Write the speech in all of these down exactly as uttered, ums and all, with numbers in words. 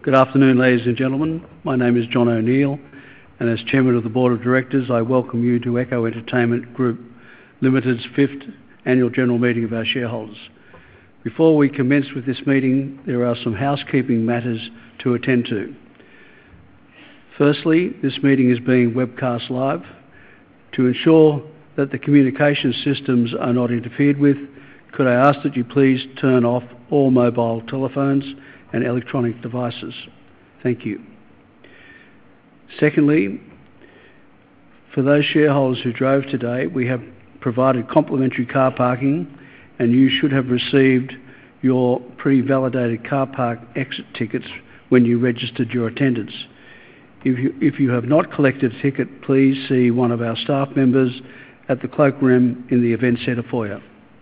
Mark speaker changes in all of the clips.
Speaker 1: Good afternoon, ladies and gentlemen. My name is John O'Neill, and as Chairman of the Board of Directors, I welcome you to Echo Entertainment Group Limited's fifth Annual General Meeting of our shareholders. Before we commence with this meeting, there are some housekeeping matters to attend to. Firstly, this meeting is being webcast live. To ensure that the communication systems are not interfered with, could I ask that you please turn off all mobile telephones and electronic devices. Thank you. Secondly, for those shareholders who drove today, we have provided complimentary car parking, and you should have received your pre-validated car park exit tickets when you registered your attendance. If you, if you have not collected a ticket, please see one of our staff members at the cloakroom in the event centre foyer.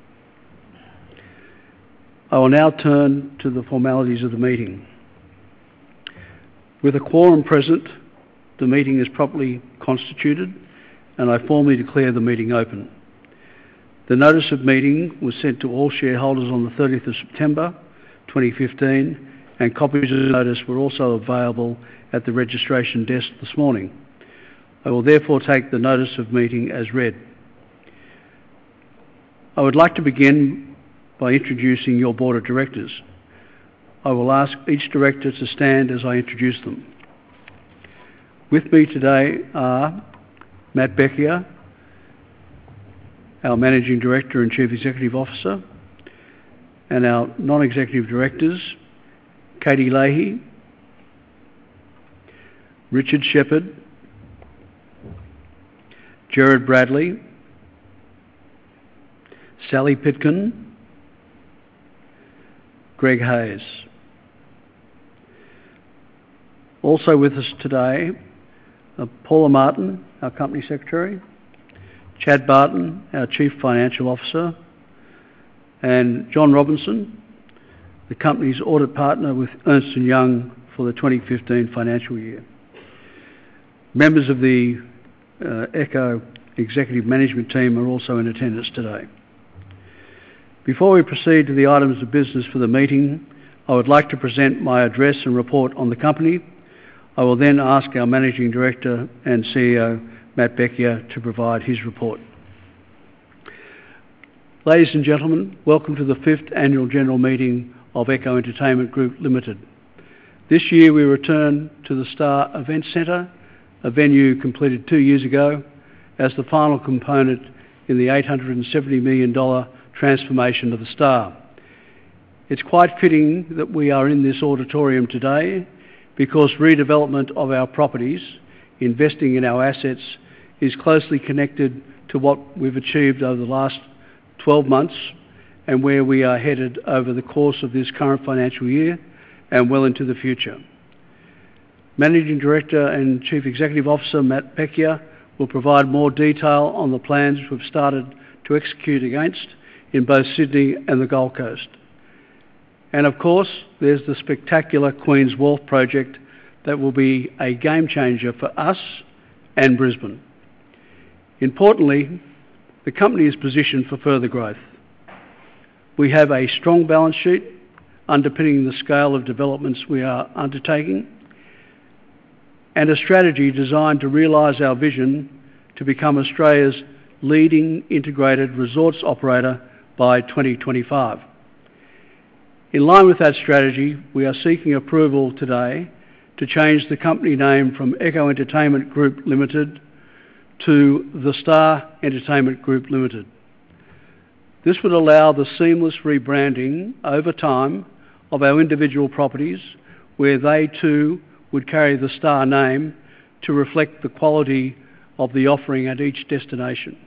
Speaker 1: I will now turn to the formalities of the meeting. With a quorum present, the meeting is properly constituted, and I formally declare the meeting open. The notice of meeting was sent to all shareholders on the thirtieth of September twenty fifteen, and copies of the notice were also available at the registration desk this morning. I will therefore take the notice of meeting as read. I would like to begin by introducing your Board of Directors. I will ask each Director to stand as I introduce them. With me today are Matt Bekier, our Managing Director and Chief Executive Officer, and our Non-Executive Directors, Katie Leahy, Richard Shepherd, Gerard Bradley, Sally Pitkin, Greg Hayes. Also with us today are Paula Martin, our Company Secretary, Chad Barton, our Chief Financial Officer, and John Robinson, the company's audit partner with Ernst and Young for the twenty fifteen financial year. Members of the uh, Echo Executive Management Team are also in attendance today. Before we proceed to the items of business for the meeting, I would like to present my address and report on the company. I will then ask our Managing Director and C E O, Matt Bekier, to provide his report. Ladies and gentlemen, welcome to the fifth Annual General Meeting of Echo Entertainment Group Limited. This year we return to the Star Event Centre, a venue completed two years ago, as the final component in the eight hundred seventy million dollars transformation of the Star. It's quite fitting that we are in this auditorium today because redevelopment of our properties, investing in our assets, is closely connected to what we've achieved over the last twelve months and where we are headed over the course of this current financial year and well into the future. Managing Director and Chief Executive Officer Matt Bekier will provide more detail on the plans we've started to execute against in both Sydney and the Gold Coast. And of course, there's the spectacular Queen's Wharf project that will be a game changer for us and Brisbane. Importantly, the company is positioned for further growth. We have a strong balance sheet underpinning the scale of developments we are undertaking, and a strategy designed to realise our vision to become Australia's leading integrated resorts operator by twenty twenty-five. In line with that strategy, we are seeking approval today to change the company name from Echo Entertainment Group Limited to The Star Entertainment Group Limited. This would allow the seamless rebranding over time of our individual properties, where they too would carry the Star name to reflect the quality of the offering at each destination.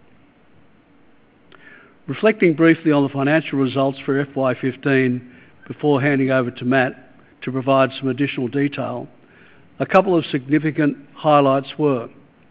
Speaker 1: Reflecting briefly on the financial results for F Y fifteen before handing over to Matt to provide some additional detail, a couple of significant highlights were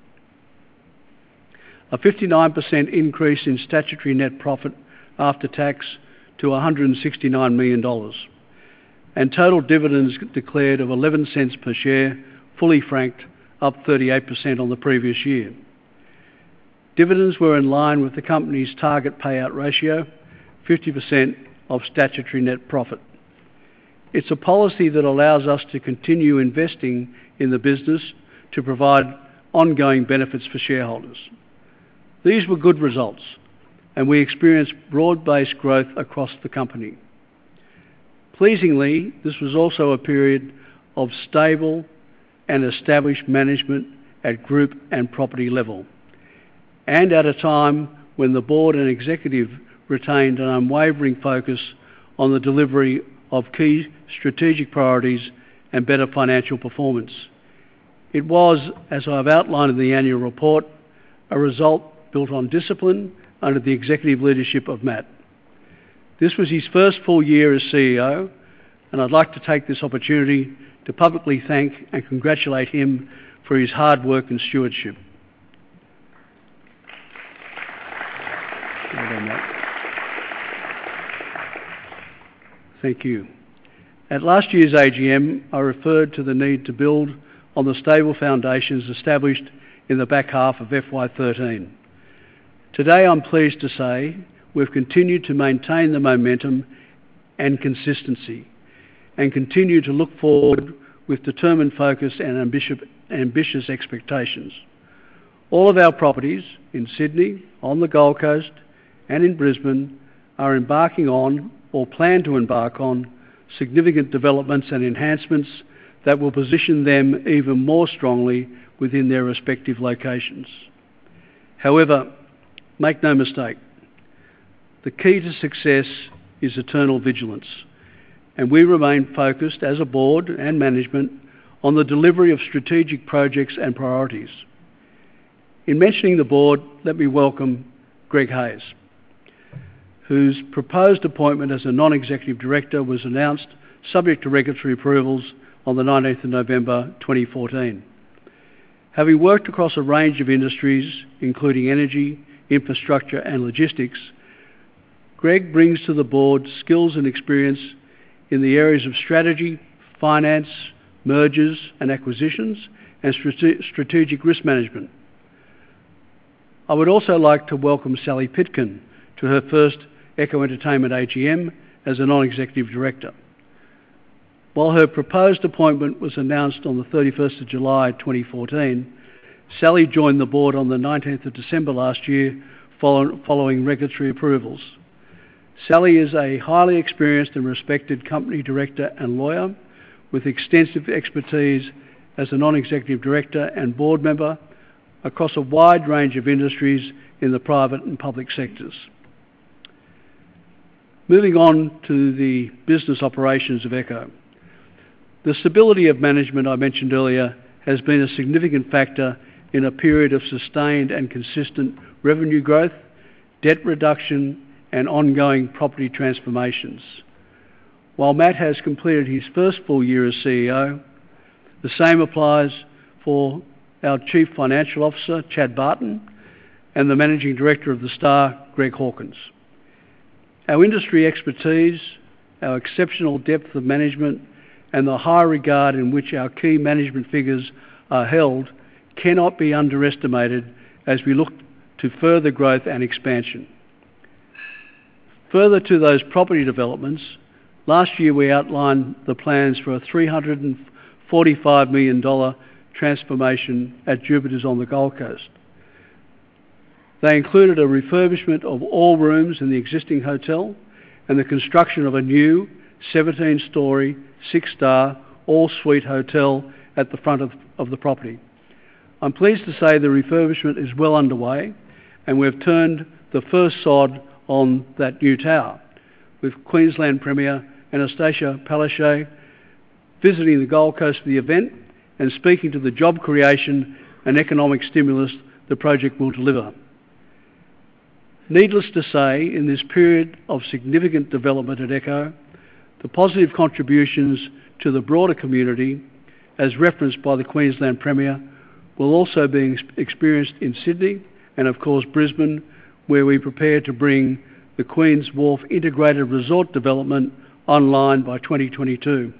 Speaker 1: a fifty-nine percent increase in statutory net profit after tax to one hundred sixty-nine million dollars, and total dividends declared of eleven cents per share, fully franked, up thirty-eight percent on the previous year. Dividends were in line with the company's target payout ratio, fifty percent of statutory net profit. It's a policy that allows us to continue investing in the business to provide ongoing benefits for shareholders. These were good results, and we experienced broad-based growth across the company. Pleasingly, this was also a period of stable and established management at group and property level, and at a time when the board and executive retained an unwavering focus on the delivery of key strategic priorities and better financial performance. It was, as I've outlined in the annual report, a result built on discipline under the executive leadership of Matt. This was his first full year as C E O, and I'd like to take this opportunity to publicly thank and congratulate him for his hard work and stewardship. Well done, Matt. Thank you. At last year's A G M, I referred to the need to build on the stable foundations established in the back half of F Y thirteen. Today, I'm pleased to say we've continued to maintain the momentum and consistency and continue to look forward with determined focus and ambitious, ambitious expectations. All of our properties in Sydney, on the Gold Coast and in Brisbane are embarking on or plan to embark on significant developments and enhancements that will position them even more strongly within their respective locations. However, make no mistake, the key to success is eternal vigilance, and we remain focused as a board and management on the delivery of strategic projects and priorities. In mentioning the board, let me welcome Greg Hayes, whose proposed appointment as a non-executive director was announced subject to regulatory approvals on the nineteenth of November twenty fourteen. Having worked across a range of industries, including energy, infrastructure and logistics, Greg brings to the board skills and experience in the areas of strategy, finance, mergers and acquisitions, and strate- strategic risk management. I would also like to welcome Sally Pitkin to her first Echo Entertainment A G M as a non-executive director. While her proposed appointment was announced on the thirty-first of July twenty fourteen, Sally joined the board on the nineteenth of December last year follow- following regulatory approvals. Sally is a highly experienced and respected company director and lawyer with extensive expertise as a non-executive director and board member across a wide range of industries in the private and public sectors. Moving on to the business operations of Echo. The stability of management I mentioned earlier has been a significant factor in a period of sustained and consistent revenue growth, debt reduction and ongoing property transformations. While Matt has completed his first full year as C E O, the same applies for our Chief Financial Officer, Chad Barton, and the Managing Director of The Star, Greg Hawkins. Our industry expertise, our exceptional depth of management, and the high regard in which our key management figures are held cannot be underestimated as we look to further growth and expansion. Further to those property developments, last year we outlined the plans for a three hundred forty-five million dollars transformation at Jupiter's on the Gold Coast. They included a refurbishment of all rooms in the existing hotel and the construction of a new seventeen-storey, six-star, all-suite hotel at the front of, of the property. I'm pleased to say the refurbishment is well underway and we've turned the first sod on that new tower, with Queensland Premier Anastasia Palaszczuk visiting the Gold Coast for the event and speaking to the job creation and economic stimulus the project will deliver. Needless to say, in this period of significant development at Echo, the positive contributions to the broader community, as referenced by the Queensland Premier, will also be experienced in Sydney and of course Brisbane, where we prepare to bring the Queen's Wharf Integrated Resort development online by twenty twenty-two.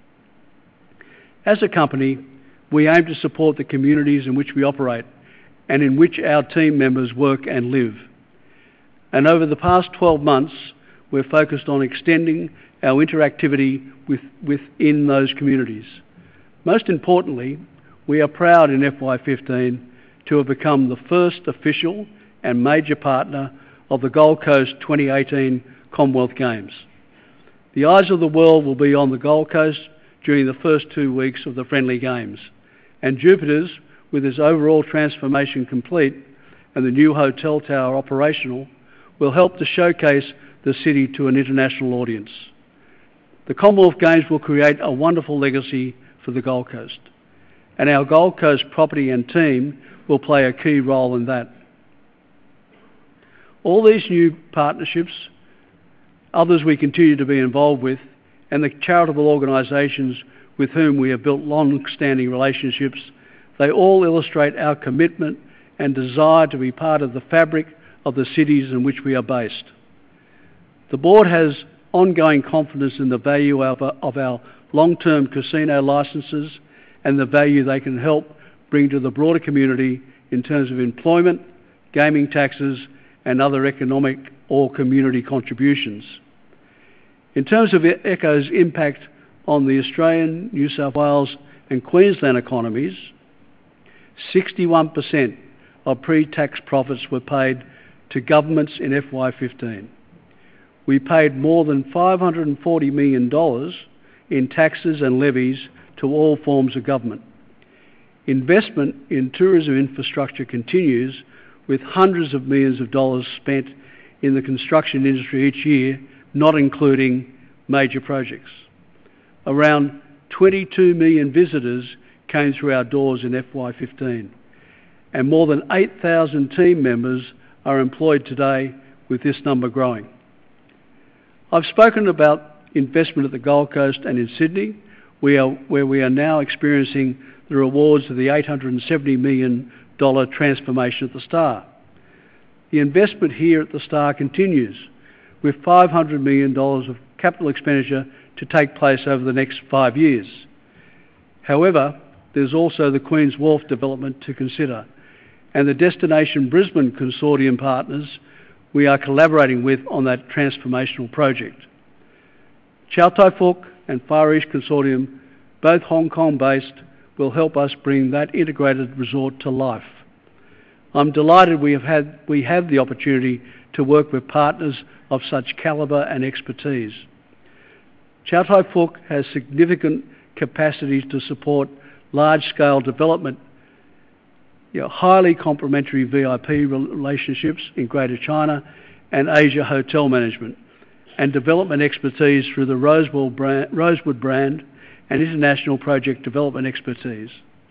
Speaker 1: As a company, we aim to support the communities in which we operate and in which our team members work and live. And over the past twelve months, we're focused on extending our interactivity with, within those communities. Most importantly, we are proud in F Y fifteen to have become the first official and major partner of the Gold Coast twenty eighteen Commonwealth Games. The eyes of the world will be on the Gold Coast during the first two weeks of the friendly games, and Jupiter's, with its overall transformation complete and the new hotel tower operational, will help to showcase the city to an international audience. The Commonwealth Games will create a wonderful legacy for the Gold Coast, and our Gold Coast property and team will play a key role in that. All these new partnerships, others we continue to be involved with, and the charitable organisations with whom we have built long-standing relationships, they all illustrate our commitment and desire to be part of the fabric of the cities in which we are based. The Board has ongoing confidence in the value of our, of our long-term casino licences and the value they can help bring to the broader community in terms of employment, gaming taxes and other economic or community contributions. In terms of Echo's impact on the Australian, New South Wales and Queensland economies, sixty-one percent of pre-tax profits were paid to governments in F Y fifteen. We paid more than five hundred and forty million dollars in taxes and levies to all forms of government. Investment in tourism infrastructure continues, with hundreds of millions of dollars spent in the construction industry each year, not including major projects. Around twenty-two million visitors came through our doors in F Y fifteen, and more than eight thousand team members are employed today, with this number growing. I've spoken about investment at the Gold Coast and in Sydney, we are, where we are now experiencing the rewards of the eight hundred and seventy million dollars transformation at the Star. The investment here at the Star continues, with five hundred million dollars of capital expenditure to take place over the next five years. However, there's also the Queen's Wharf development to consider, and the Destination Brisbane consortium partners we are collaborating with on that transformational project. Chow Tai Fook and Far East Consortium, both Hong Kong based, will help us bring that integrated resort to life. I'm delighted we have, had, we have the opportunity to work with partners of such calibre and expertise. Chow Tai Fook has significant capacity to support large-scale development, you know, highly complementary V I P relationships in Greater China and Asia hotel management, and development expertise through the Rosewood brand, Rosewood brand and international project development expertise.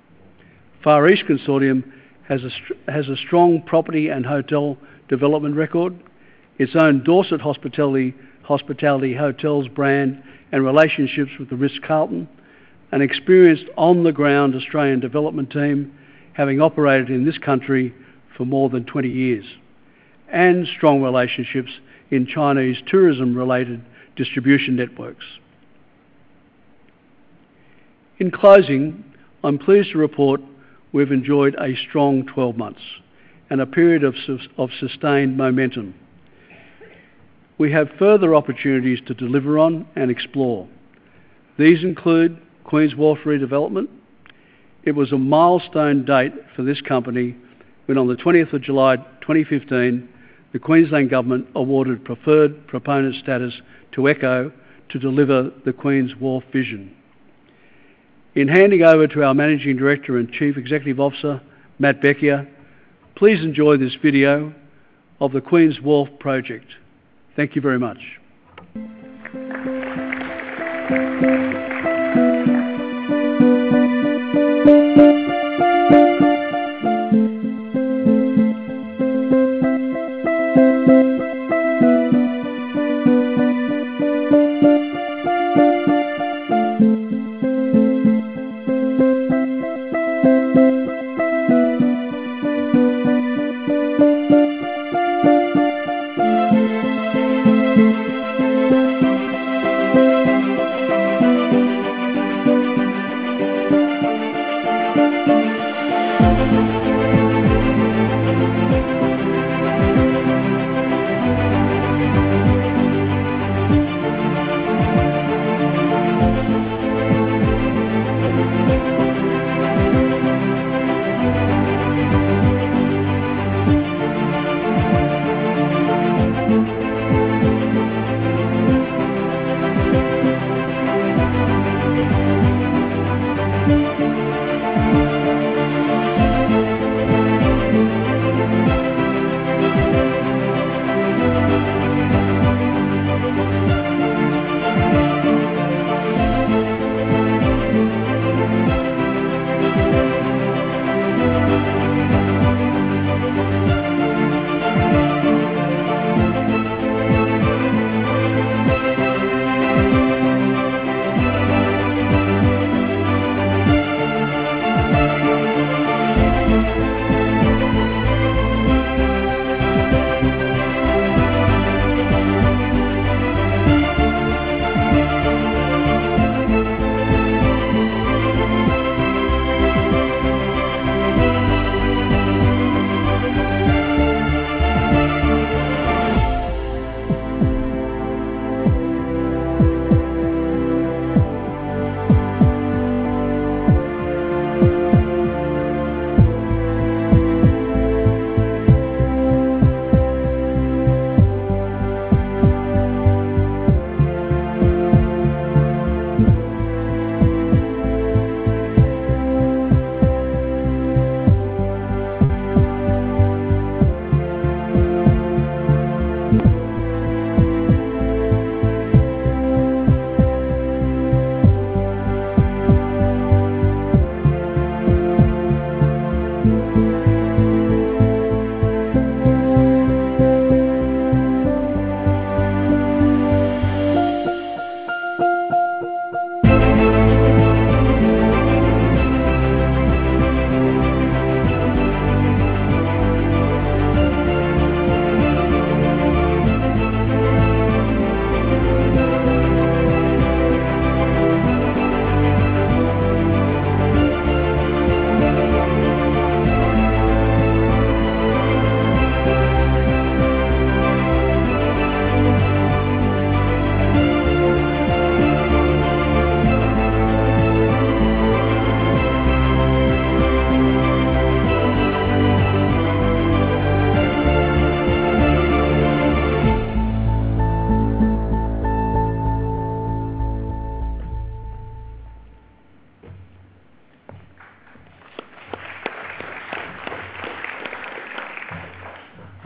Speaker 1: Far East Consortium has a, has a strong property and hotel development record, its own Dorset Hospitality, Hospitality Hotels brand and relationships with the Ritz-Carlton, an experienced on-the-ground Australian development team having operated in this country for more than twenty years, and strong relationships in Chinese tourism-related distribution networks. In closing, I'm pleased to report we've enjoyed a strong twelve months and a period of, of sustained momentum. We have further opportunities to deliver on and explore. These include Queen's Wharf redevelopment. It was a milestone date for this company when on the twentieth of July twenty fifteen, the Queensland Government awarded preferred proponent status to Echo to deliver the Queen's Wharf vision. In handing over to our Managing Director and Chief Executive Officer, Matt Bekier, please enjoy this video of the Queen's Wharf project. Thank you very much.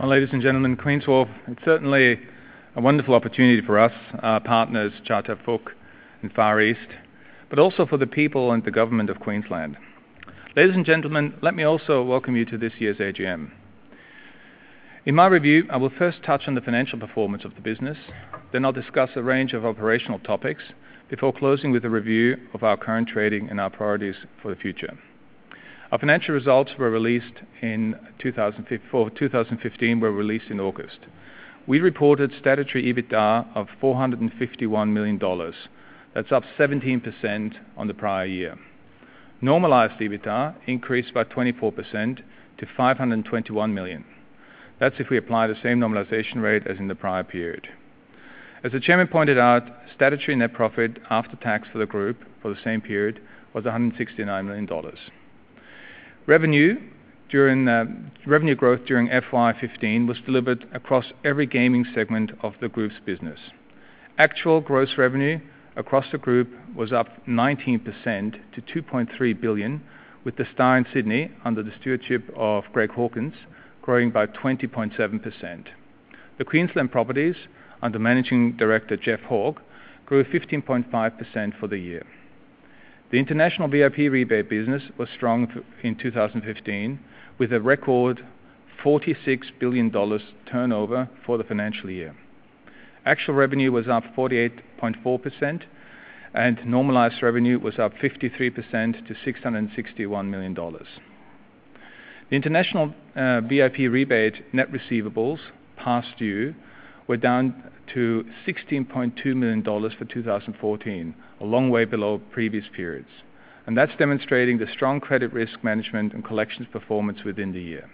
Speaker 2: Well, ladies and gentlemen, Queen's Wharf, it's certainly a wonderful opportunity for us, our partners, Cha Tak Fook and Far East, but also for the people and the government of Queensland. Ladies and gentlemen, let me also welcome you to this year's A G M. In my review, I will first touch on the financial performance of the business, then I'll discuss a range of operational topics before closing with a review of our current trading and our priorities for the future. Our financial results were released in two thousand fifteen, were released in August. We reported statutory EBITDA of four hundred fifty-one million dollars. That's up seventeen percent on the prior year. Normalised EBITDA increased by twenty-four percent to five hundred twenty-one million dollars. That's if we apply the same normalisation rate as in the prior period. As the Chairman pointed out, statutory net profit after tax for the group for the same period was one hundred sixty-nine million dollars. Revenue during uh, revenue growth during F Y fifteen was delivered across every gaming segment of the group's business. Actual gross revenue across the group was up nineteen percent to two point three billion dollars, with the Star in Sydney, under the stewardship of Greg Hawkins, growing by twenty point seven percent. The Queensland properties, under Managing Director Jeff Hawke, grew fifteen point five percent for the year. The international V I P rebate business was strong in two thousand fifteen, with a record forty-six billion dollars turnover for the financial year. Actual revenue was up forty-eight point four percent, and normalised revenue was up fifty-three percent to six hundred sixty-one million dollars. The international uh, V I P rebate net receivables past due were down to sixteen point two million dollars for two thousand fourteen, a long way below previous periods. And that's demonstrating the strong credit risk management and collections performance within the year.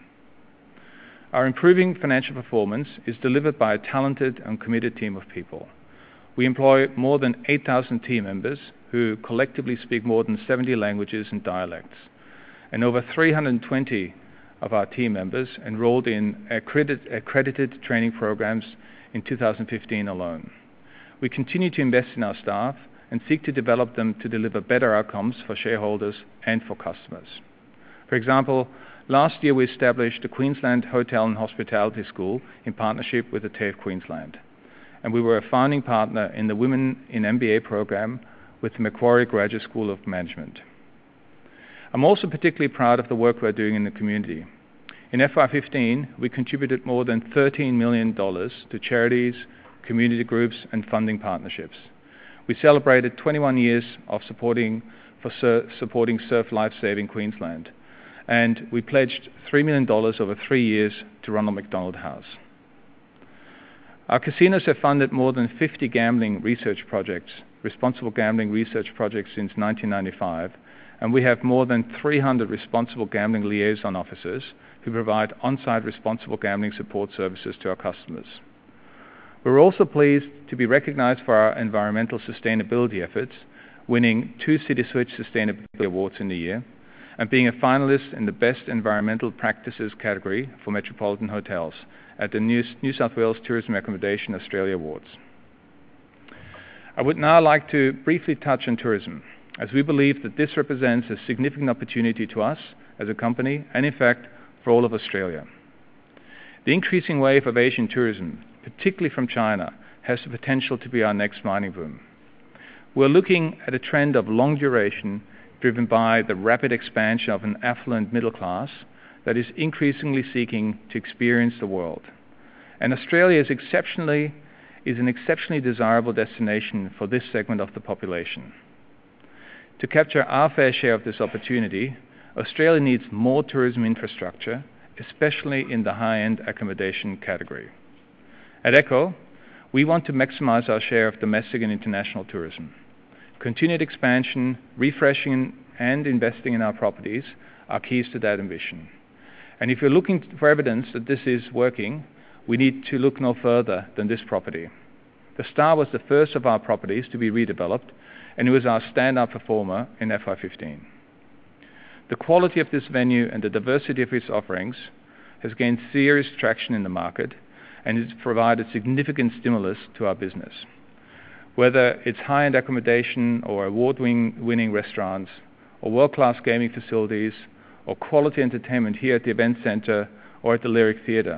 Speaker 2: Our improving financial performance is delivered by a talented and committed team of people. We employ more than eight thousand team members who collectively speak more than seventy languages and dialects. And over three hundred twenty of our team members enrolled in accredited, accredited training programs in two thousand fifteen alone. We continue to invest in our staff and seek to develop them to deliver better outcomes for shareholders and for customers. For example, last year we established the Queensland Hotel and Hospitality School in partnership with the T A F E Queensland, and we were a founding partner in the Women in M B A program with the Macquarie Graduate School of Management. I'm also particularly proud of the work we're doing in the community. In F Y fifteen, we contributed more than thirteen million dollars to charities, community groups and funding partnerships. We celebrated twenty-one years of supporting, for sur supporting Surf Life Saving Queensland, and we pledged three million dollars over three years to Ronald McDonald House. Our casinos have funded more than fifty gambling research projects, responsible gambling research projects since nineteen ninety-five, and we have more than three hundred responsible gambling liaison officers who provide on-site responsible gambling support services to our customers. We're also pleased to be recognised for our environmental sustainability efforts, winning two City Switch Sustainability Awards in the year, and being a finalist in the Best Environmental Practices category for Metropolitan Hotels at the New, New South Wales Tourism Accommodation Australia Awards. I would now like to briefly touch on tourism, as we believe that this represents a significant opportunity to us as a company and, in fact, for all of Australia. The increasing wave of Asian tourism, particularly from China, has the potential to be our next mining boom. We're looking at a trend of long duration driven by the rapid expansion of an affluent middle class that is increasingly seeking to experience the world. And Australia is exceptionally is an exceptionally desirable destination for this segment of the population. To capture our fair share of this opportunity, Australia needs more tourism infrastructure, especially in the high-end accommodation category. At Echo, we want to maximise our share of domestic and international tourism. Continued expansion, refreshing and investing in our properties are keys to that ambition. And if you're looking for evidence that this is working, we need to look no further than this property. The Star was the first of our properties to be redeveloped, and it was our standout performer in F Y fifteen. The quality of this venue and the diversity of its offerings has gained serious traction in the market, and it's provided significant stimulus to our business. Whether it's high-end accommodation or award-winning restaurants, or world-class gaming facilities, or quality entertainment here at the Event Centre or at the Lyric Theatre,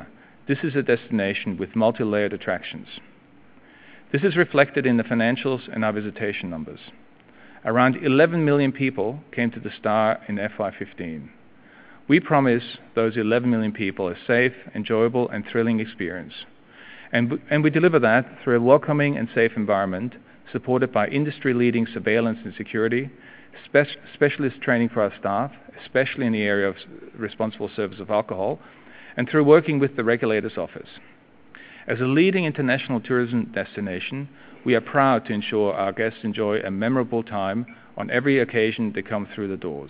Speaker 2: this is a destination with multi-layered attractions. This is reflected in the financials and our visitation numbers. Around eleven million people came to the Star in F Y fifteen. We promise those eleven million people a safe, enjoyable and thrilling experience. And, and we deliver that through a welcoming and safe environment supported by industry-leading surveillance and security, spe specialist training for our staff, especially in the area of responsible service of alcohol, and through working with the Regulator's Office. As a leading international tourism destination, we are proud to ensure our guests enjoy a memorable time on every occasion they come through the doors.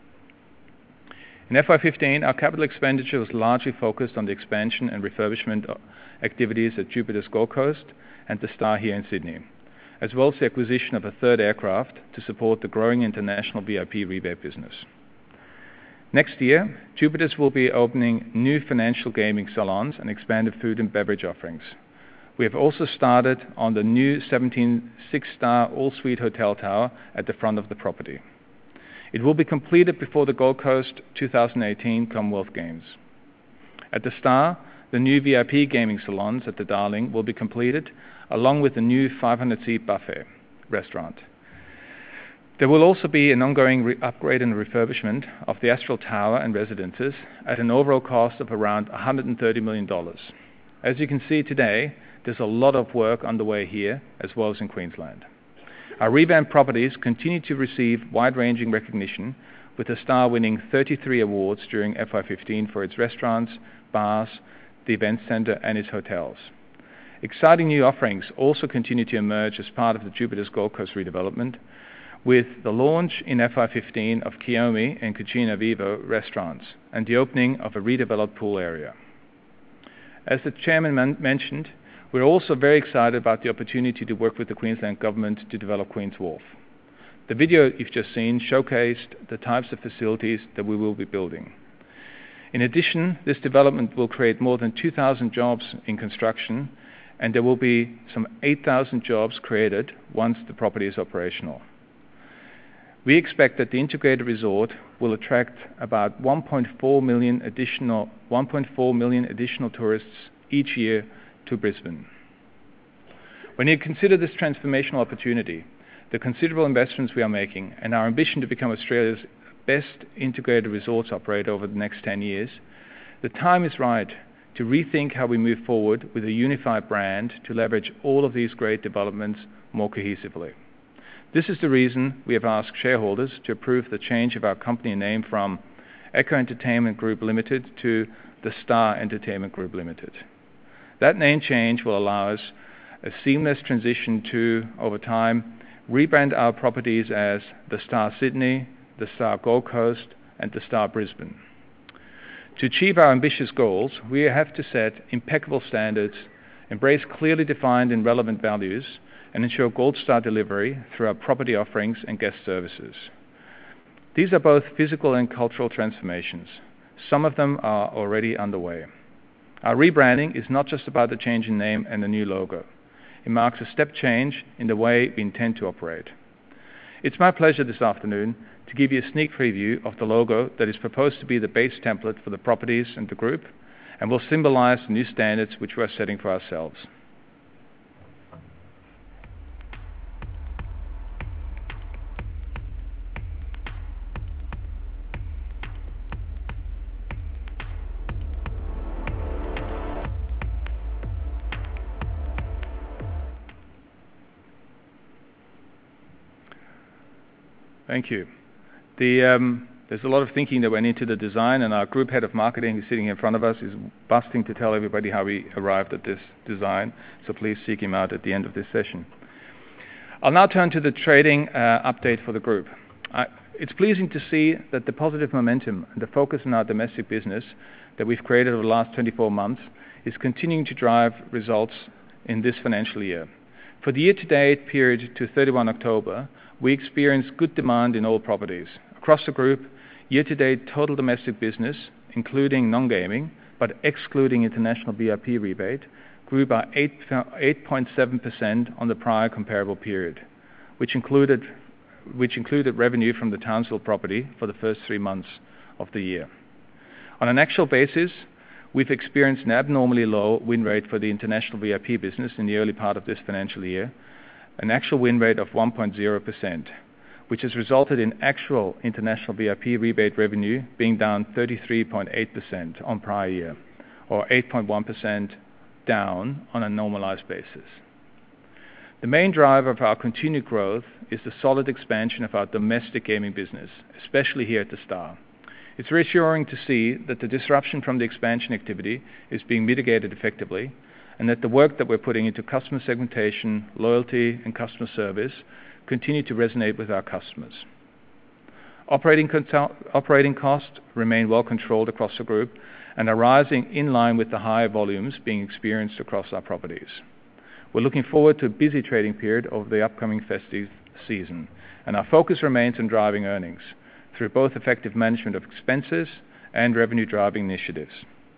Speaker 2: In F Y fifteen, our capital expenditure was largely focused on the expansion and refurbishment activities at Jupiter's Gold Coast and the Star here in Sydney, as well as the acquisition of a third aircraft to support the growing international V I P rebate business. Next year, Jupiter's will be opening new financial gaming salons and expanded food and beverage offerings. We have also started on the new seventeen six-star all-suite hotel tower at the front of the property. It will be completed before the Gold Coast two thousand eighteen Commonwealth Games. At the Star, the new V I P gaming salons at the Darling will be completed, along with the new five hundred seat buffet restaurant. There will also be an ongoing re upgrade and refurbishment of the Astral Tower and residences at an overall cost of around one hundred thirty million dollars. As you can see today, there's a lot of work underway here, as well as in Queensland. Our revamped properties continue to receive wide-ranging recognition, with the Star winning thirty-three awards during F Y fifteen for its restaurants, bars, the event centre and its hotels. Exciting new offerings also continue to emerge as part of the Jupiter's Gold Coast redevelopment, with the launch in F Y fifteen of Kiyomi and Cucina Vivo restaurants and the opening of a redeveloped pool area. As the Chairman man mentioned, we're also very excited about the opportunity to work with the Queensland Government to develop Queen's Wharf. The video you've just seen showcased the types of facilities that we will be building. In addition, this development will create more than two thousand jobs in construction, and there will be some eight thousand jobs created once the property is operational. We expect that the integrated resort will attract about one point four million additional, one point four million additional tourists each year to Brisbane. When you consider this transformational opportunity, the considerable investments we are making, and our ambition to become Australia's best integrated resorts operator over the next ten years, the time is right to rethink how we move forward with a unified brand to leverage all of these great developments more cohesively. This is the reason we have asked shareholders to approve the change of our company name from Echo Entertainment Group Limited to the Star Entertainment Group Limited. That name change will allow us a seamless transition to, over time, rebrand our properties as the Star Sydney, the Star Gold Coast and the Star Brisbane. To achieve our ambitious goals, we have to set impeccable standards, embrace clearly defined and relevant values, and ensure gold star delivery through our property offerings and guest services. These are both physical and cultural transformations. Some of them are already underway. Our rebranding is not just about the change in name and the new logo. It marks a step change in the way we intend to operate. It's my pleasure this afternoon to give you a sneak preview of the logo that is proposed to be the base template for the properties and the group, and will symbolize the new standards which we are setting for ourselves. Thank you. The, um, there's a lot of thinking that went into the design, and our group head of marketing, who's sitting in front of us, is busting to tell everybody how we arrived at this design, so please seek him out at the end of this session. I'll now turn to the trading uh, update for the group. I, it's pleasing to see that the positive momentum and the focus on our domestic business that we've created over the last twenty-four months is continuing to drive results in this financial year. For the year-to-date period to thirty-first October, we experienced good demand in all properties. Across the group, year-to-date total domestic business, including non-gaming, but excluding international V I P rebate, grew by eight point seven percent on the prior comparable period, which included, which included revenue from the Townsville property for the first three months of the year. On an actual basis, we've experienced an abnormally low win rate for the international V I P business in the early part of this financial year, an actual win rate of one point zero percent, which has resulted in actual international V I P rebate revenue being down thirty-three point eight percent on prior year, or eight point one percent down on a normalized basis. The main driver of our continued growth is the solid expansion of our domestic gaming business, especially here at The Star. It's reassuring to see that the disruption from the expansion activity is being mitigated effectively, and that the work that we're putting into customer segmentation, loyalty, and customer service continue to resonate with our customers. Operating, operating costs remain well controlled across the group and are rising in line with the higher volumes being experienced across our properties. We're looking forward to a busy trading period over the upcoming festive season, and our focus remains on driving earnings through both effective management of expenses and revenue-driving initiatives.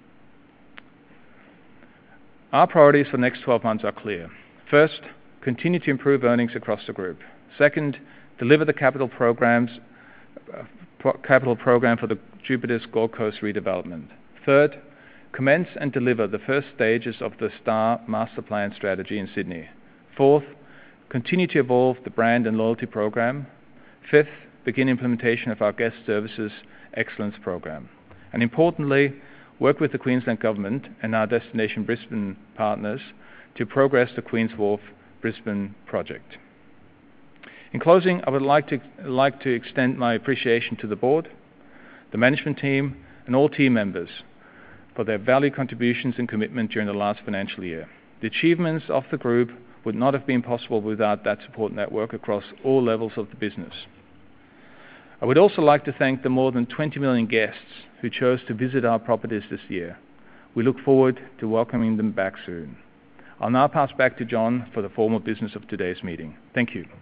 Speaker 2: Our priorities for the next twelve months are clear. First, continue to improve earnings across the group. Second, deliver the capital programs, uh, pro capital program for the Jupiter's Gold Coast redevelopment. Third, commence and deliver the first stages of the Star Master Plan strategy in Sydney. Fourth, continue to evolve the brand and loyalty program. Fifth, begin implementation of our guest services excellence program. And importantly, work with the Queensland Government and our Destination Brisbane partners to progress the Queen's Wharf Brisbane project. In closing, I would like to, like to extend my appreciation to the board, the management team, and all team members for their valued contributions and commitment during the last financial year. The achievements of the group would not have been possible without that support network across all levels of the business. I would also like to thank the more than twenty million guests who chose to visit our properties this year. We look forward to welcoming them back soon. I'll now pass back to John for the formal business of today's meeting. Thank you.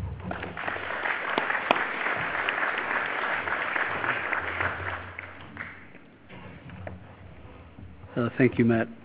Speaker 1: Uh, thank you, Matt.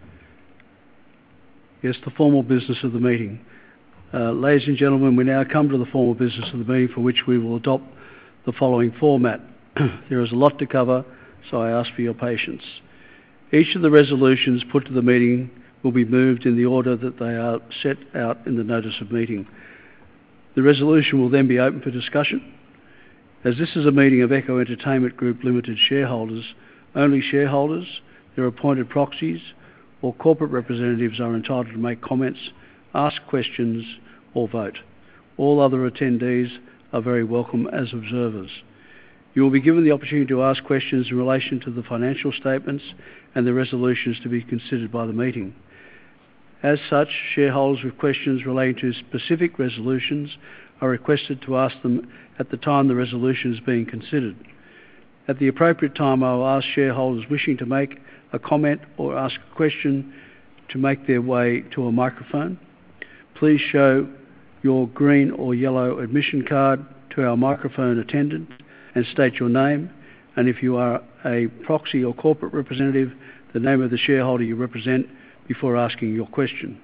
Speaker 1: Yes, the formal business of the meeting. Uh, ladies and gentlemen, we now come to the formal business of the meeting, for which we will adopt the following format. There is a lot to cover, so I ask for your patience. Each of the resolutions put to the meeting will be moved in the order that they are set out in the notice of meeting. The resolution will then be open for discussion. As this is a meeting of Echo Entertainment Group Limited shareholders, only shareholders, their appointed proxies, or corporate representatives are entitled to make comments, ask questions, or vote. All other attendees are very welcome as observers. You will be given the opportunity to ask questions in relation to the financial statements and the resolutions to be considered by the meeting. As such, shareholders with questions relating to specific resolutions are requested to ask them at the time the resolution is being considered. At the appropriate time, I will ask shareholders wishing to make a comment or ask a question to make their way to a microphone. Please show your green or yellow admission card to our microphone attendant and state your name, and if you are a proxy or corporate representative, the name of the shareholder you represent before asking your question.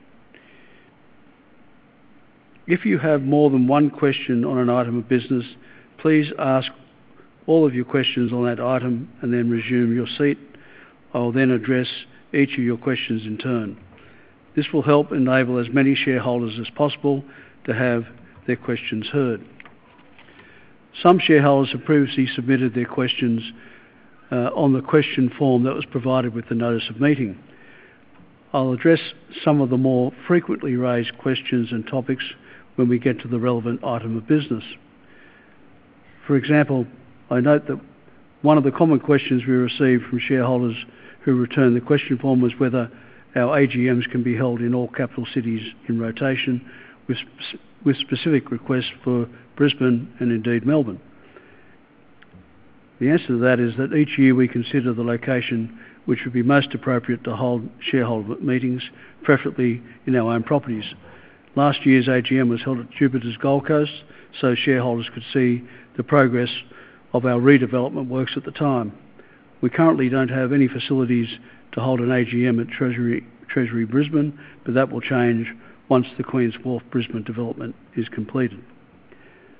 Speaker 1: If you have more than one question on an item of business, please ask all of your questions on that item and then resume your seat. I will then address each of your questions in turn. This will help enable as many shareholders as possible to have their questions heard. Some shareholders have previously submitted their questions uh, on the question form that was provided with the notice of meeting. I'll address some of the more frequently raised questions and topics when we get to the relevant item of business. For example, I note that one of the common questions we received from shareholders who returned the question form was whether our A G Ms can be held in all capital cities in rotation, with, with specific requests for Brisbane and indeed Melbourne. The answer to that is that each year we consider the location which would be most appropriate to hold shareholder meetings, preferably in our own properties. Last year's A G M was held at Jupiter's Gold Coast, so shareholders could see the progress of our redevelopment works at the time. We currently don't have any facilities to hold an A G M at Treasury, Treasury Brisbane, but that will change once the Queen's Wharf Brisbane development is completed.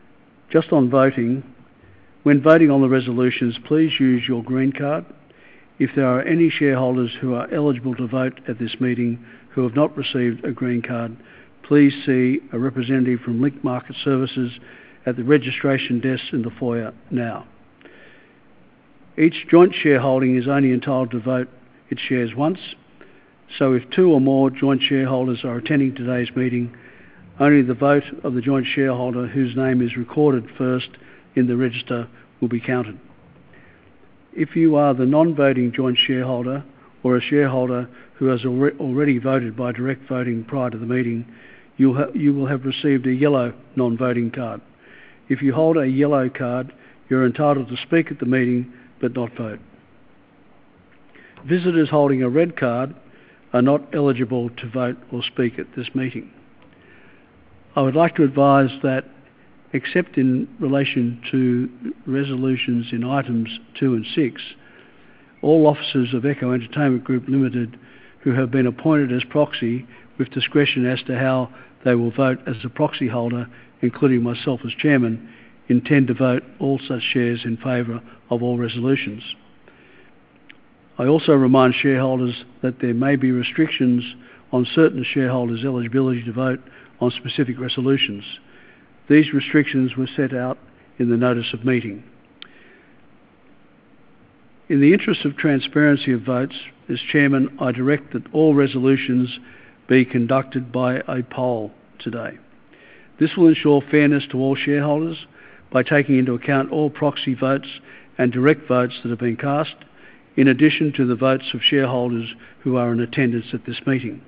Speaker 1: Just on voting, when voting on the resolutions, please use your green card. If there are any shareholders who are eligible to vote at this meeting who have not received a green card, please see a representative from Link Market Services at the registration desk in the foyer now. Each joint shareholding is only entitled to vote its shares once, so if two or more joint shareholders are attending today's meeting, only the vote of the joint shareholder whose name is recorded first in the register will be counted. If you are the non-voting joint shareholder or a shareholder who has alre- already voted by direct voting prior to the meeting, you'll ha- you will have received a yellow non-voting card. If you hold a yellow card, you're entitled to speak at the meeting but not vote. Visitors holding a red card are not eligible to vote or speak at this meeting. I would like to advise that, except in relation to resolutions in items two and six, all officers of Echo Entertainment Group Limited who have been appointed as proxy with discretion as to how they will vote as a proxy holder, including myself as chairman, intend to vote all such shares in favour of all resolutions. I also remind shareholders that there may be restrictions on certain shareholders' eligibility to vote on specific resolutions. These restrictions were set out in the notice of meeting. In the interest of transparency of votes, as chairman, I direct that all resolutions be conducted by a poll today. This will ensure fairness to all shareholders by taking into account all proxy votes and direct votes that have been cast, in addition to the votes of shareholders who are in attendance at this meeting.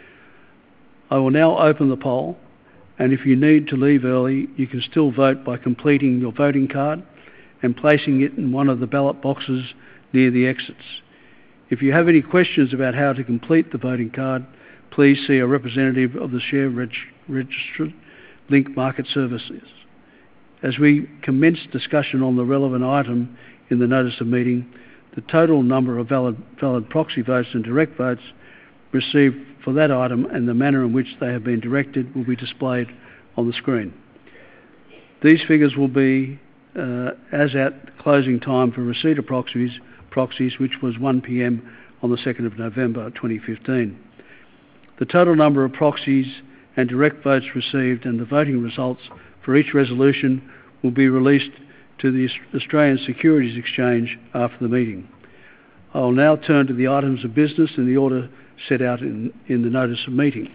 Speaker 1: I will now open the poll, and if you need to leave early, you can still vote by completing your voting card and placing it in one of the ballot boxes near the exits. If you have any questions about how to complete the voting card, please see a representative of the share reg- register Link Market Services. As we commence discussion on the relevant item in the notice of meeting, the total number of valid, valid proxy votes and direct votes received for that item and the manner in which they have been directed will be displayed on the screen. These figures will be uh, as at closing time for receipt of proxies, proxies which was one p m on the second of November twenty fifteen. The total number of proxies and direct votes received and the voting results for each resolution will be released to the Australian Securities Exchange after the meeting. I will now turn to the items of business in the order set out in, in the notice of meeting.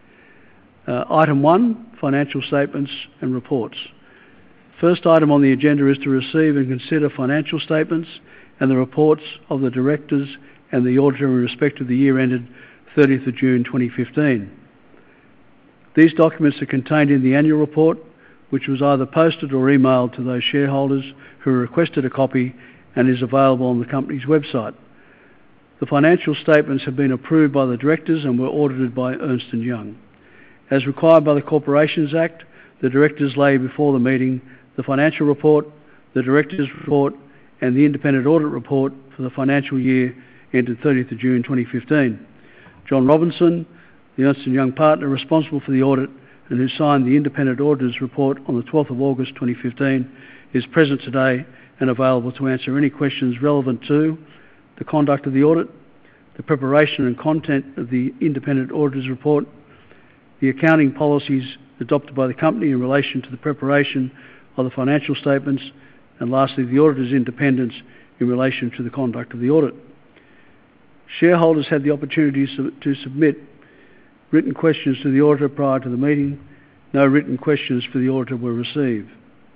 Speaker 1: Uh, item one, financial statements and reports. First item on the agenda is to receive and consider financial statements and the reports of the directors and the auditor in respect of the year ended thirtieth of June twenty fifteen. These documents are contained in the annual report, which was either posted or emailed to those shareholders who requested a copy and is available on the company's website. The financial statements have been approved by the directors and were audited by Ernst and Young. As required by the Corporations Act, the directors lay before the meeting the financial report, the directors' report and the independent audit report for the financial year ended thirtieth of June twenty fifteen. John Robinson, the Ernst and Young partner responsible for the audit and who signed the independent auditor's report on the twelfth of August twenty fifteen, is present today and available to answer any questions relevant to the conduct of the audit, the preparation and content of the independent auditor's report, the accounting policies adopted by the company in relation to the preparation of the financial statements, and lastly, the auditor's independence in relation to the conduct of the audit. Shareholders had the opportunity to submit written questions to the auditor prior to the meeting. No written questions for the auditor were received.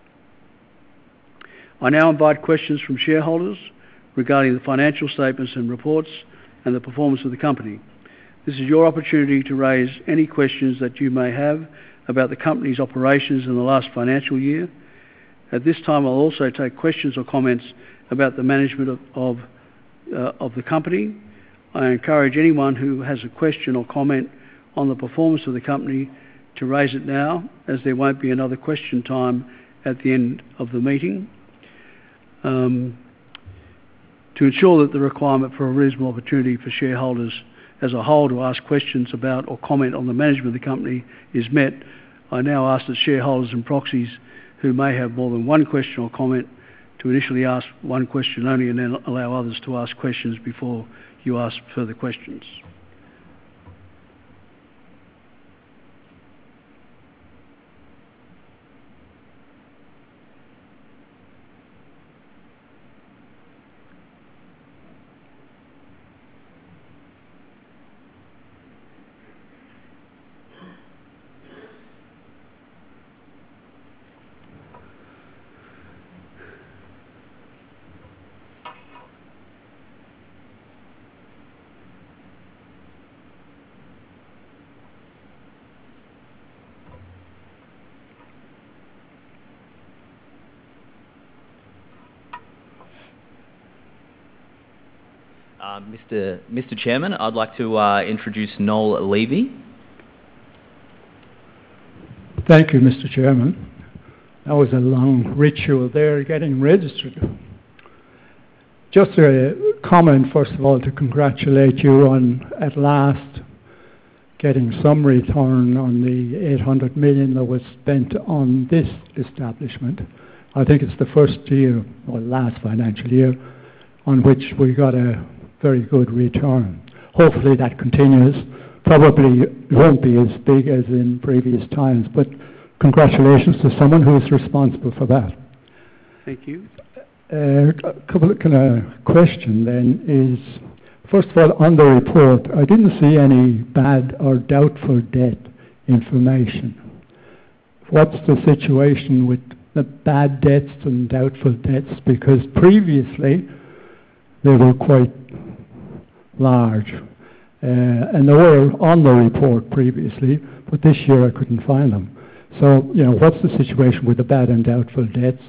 Speaker 1: I now invite questions from shareholders regarding the financial statements and reports and the performance of the company. This is your opportunity to raise any questions that you may have about the company's operations in the last financial year. At this time, I'll also take questions or comments about the management of, of, uh, of the company. I encourage anyone who has a question or comment on the performance of the company to raise it now, as there won't be another question time at the end of the meeting. Um, to ensure that the requirement for a reasonable opportunity for shareholders as a whole to ask questions about or comment on the management of the company is met, I now ask that shareholders and proxies who may have more than one question or comment to initially ask one question only and then allow others to ask questions before you ask further questions.
Speaker 3: Uh, Mr. Mr. Chairman, I'd like to uh, introduce Noel Levy.
Speaker 4: Thank you, Mister Chairman. That was a long ritual there, getting registered. Just a comment, first of all, to congratulate you on, at last, getting some return on the eight hundred million that was spent on this establishment. I think it's the first year, or last financial year, on which we got a very good return. Hopefully that continues. Probably won't be as big as in previous times, but congratulations to someone who is responsible for that.
Speaker 1: Thank you.
Speaker 4: Uh, a couple of kind of question then is, first of all, on the report, I didn't see any bad or doubtful debt information. What's the situation with the bad debts and doubtful debts? Because previously they were quite large, uh, and they were on the report previously, but this year I couldn't find them. So, you know, what's the situation with the bad and doubtful debts?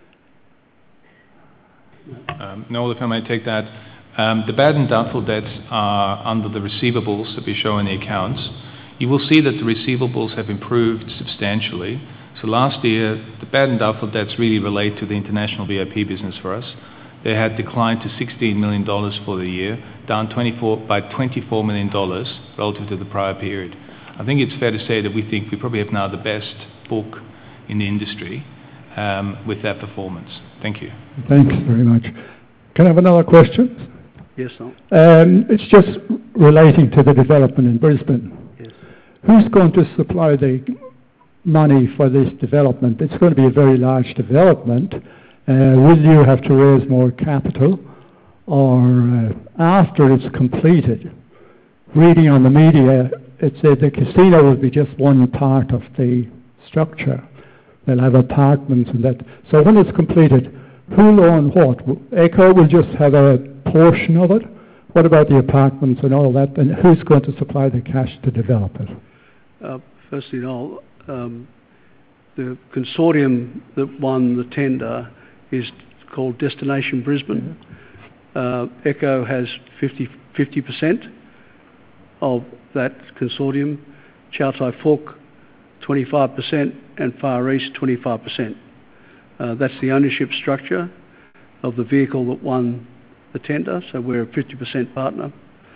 Speaker 2: Um, Noel, if I may take that. Um, the bad and doubtful debts are under the receivables that we show in the accounts. You will see that the receivables have improved substantially. So last year, the bad and doubtful debts really relate to the international V I P business for us. They had declined to sixteen million dollars for the year, down twenty-four by twenty-four million dollars relative to the prior period. I think it's fair to say that we think we probably have now the best book in the industry um, with that performance. Thank you.
Speaker 4: Thanks very much. Can I have another question?
Speaker 1: Yes, sir.
Speaker 4: Um, it's just relating to the development in Brisbane.
Speaker 1: Yes.
Speaker 4: Who's going to supply the money for this development? It's going to be a very large development. Uh, will you have to raise more capital? Or uh, after it's completed, reading on the media, it said the casino will be just one part of the structure. They'll have apartments and that. So when it's completed, who'll own what? Echo will just have a portion of it? What about the apartments and all that? And who's going to supply the cash to develop it?
Speaker 1: Uh, firstly, Noel, um, the consortium that won the tender is called Destination Brisbane. Mm-hmm. uh, Echo has fifty percent of that consortium, Chow Tai Fook twenty-five percent, and Far East twenty-five percent. Uh, that's the ownership structure of the vehicle that won the tender, so we're a fifty percent partner.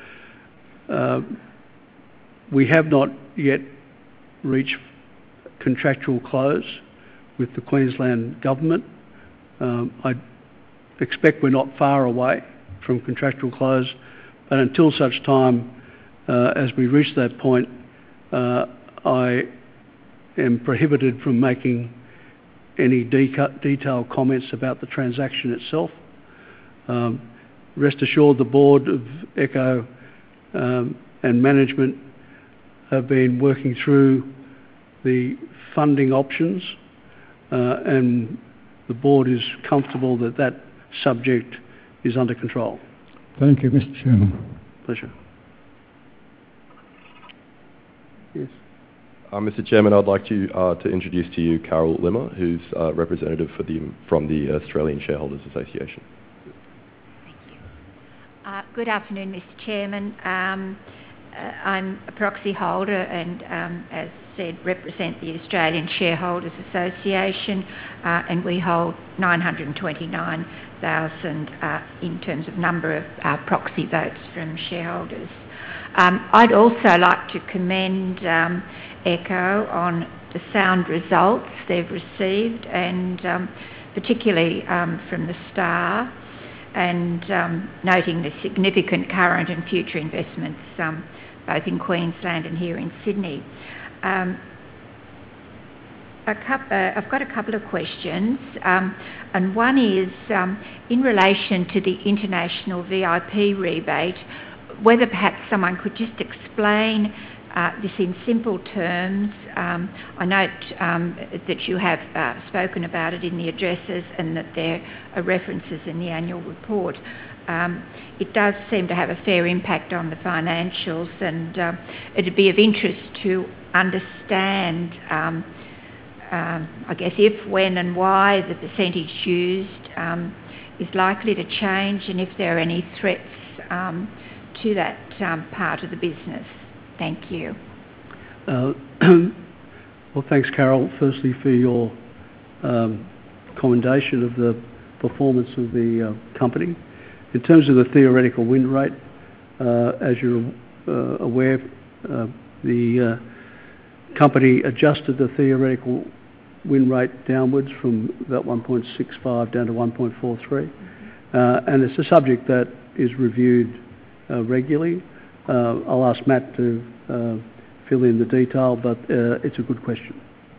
Speaker 1: Uh, we have not yet reached contractual close with the Queensland Government. Um, I expect we're not far away from contractual close, but until such time uh, as we reach that point, uh, I am prohibited from making any deca- detailed comments about the transaction itself. Um, rest assured the board of Echo um, and management have been working through the funding options uh, and the board is comfortable that that subject is under control.
Speaker 4: Thank you, Mister Chairman.
Speaker 1: Pleasure. Yes.
Speaker 5: Uh, Mister Chairman, I'd like to uh, to introduce to you Carol Limmer, who's uh, representative for the, from the Australian Shareholders Association.
Speaker 6: Thank you. Uh, good afternoon, Mister Chairman. Um, uh, I'm a proxy holder and, um, as said, represent the Australian Shareholders Association, uh, and we hold nine hundred twenty-nine thousand uh, in terms of number of uh, proxy votes from shareholders. Um, I'd also like to commend um, Echo on the sound results they've received and um, particularly um, from the Star, and um, noting the significant current and future investments um, both in Queensland and here in Sydney. Um, a couple, uh, I've got a couple of questions, um, and one is um, in relation to the international V I P rebate, whether perhaps someone could just explain uh, this in simple terms. Um, I note um, that you have uh, spoken about it in the addresses and that there are references in the annual report. Um, it does seem to have a fair impact on the financials, and uh, it'd be of interest to understand, um, um, I guess, if, when and why the percentage used um, is likely to change, and if there are any threats um, to that um, part of the business. Thank you.
Speaker 1: Uh, well, thanks, Carol, firstly for your um, commendation of the performance of the uh, company. In terms of the theoretical win rate, uh, as you're uh, aware, uh, the uh, company adjusted the theoretical win rate downwards from about one point six five down to one point four three, uh, and it's a subject that is reviewed uh, regularly. Uh, I'll ask Matt to uh, fill in the detail, but uh, it's a good question.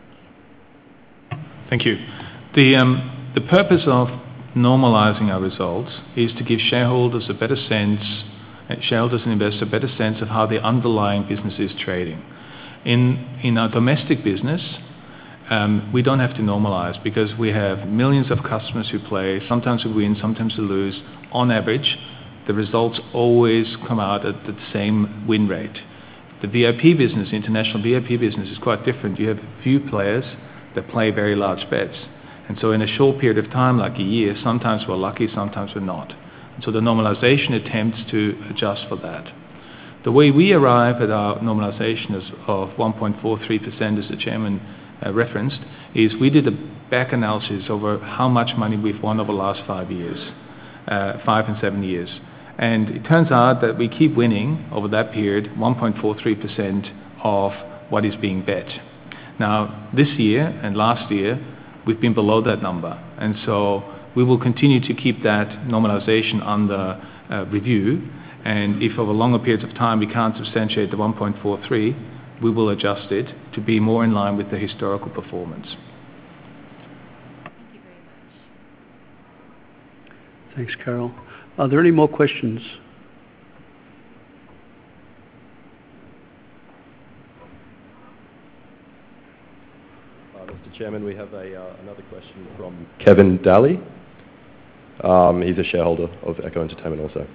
Speaker 7: Thank you. The, um, the purpose of normalising our results is to give shareholders a better sense, shareholders and investors a better sense of how the underlying business is trading. In, in our domestic business, um, we don't have to normalise because we have millions of customers who play. Sometimes we win, sometimes we lose. On average, the results always come out at the same win rate. The V I P business, international V I P business, is quite different. You have few players that play very large bets. And so in a short period of time, like a year, sometimes we're lucky, sometimes we're not. And so the normalisation attempts to adjust for that. The way we arrive at our normalisation is of one point four three percent, as the chairman uh, referenced, is we did a back analysis over how much money we've won over the last five years, uh, five and seven years. And it turns out that we keep winning over that period one point four three percent of what is being bet. Now, this year and last year, we've been below that number. And so we will continue to keep that normalisation under uh, review. And if over longer periods of time we can't substantiate the one point four three, we will adjust it to be more in line with the historical performance.
Speaker 6: Thank you very much.
Speaker 1: Thanks, Carol. Are there any more questions?
Speaker 5: Uh, Mister Chairman, we have a, uh, another question from Kevin Daly. Um, he's a shareholder of Echo Entertainment also.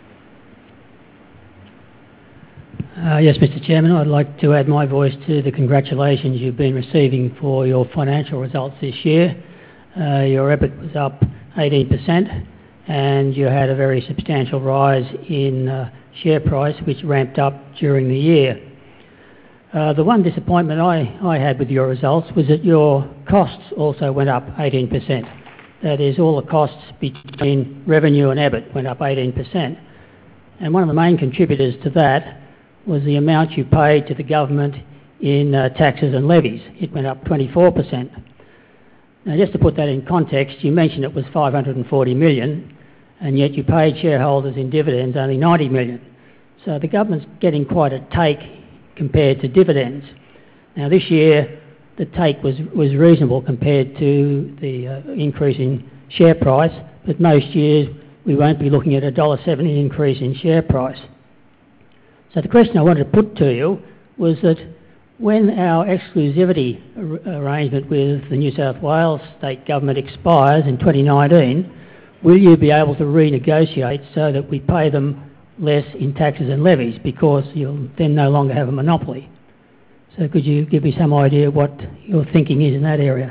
Speaker 8: Uh, yes, Mister Chairman, I'd like to add my voice to the congratulations you've been receiving for your financial results this year. Uh, your E B I T was up eighteen percent, and you had a very substantial rise in uh, share price, which ramped up during the year. Uh, the one disappointment I, I had with your results was that your costs also went up eighteen percent. That is, all the costs between revenue and E B I T went up eighteen percent. And one of the main contributors to that was the amount you paid to the government in uh, taxes and levies. It went up twenty-four percent. Now, just to put that in context, you mentioned it was five hundred forty million, and yet you paid shareholders in dividends only ninety million. So the government's getting quite a take compared to dividends. Now, this year, the take was, was reasonable compared to the uh, increase in share price, but most years we won't be looking at a one dollar seventy increase in share price. So the question I wanted to put to you was that when our exclusivity ar- arrangement with the New South Wales state government expires in twenty nineteen, will you be able to renegotiate so that we pay them less in taxes and levies, because you'll then no longer have a monopoly? So could you give me some idea what your thinking is in that area?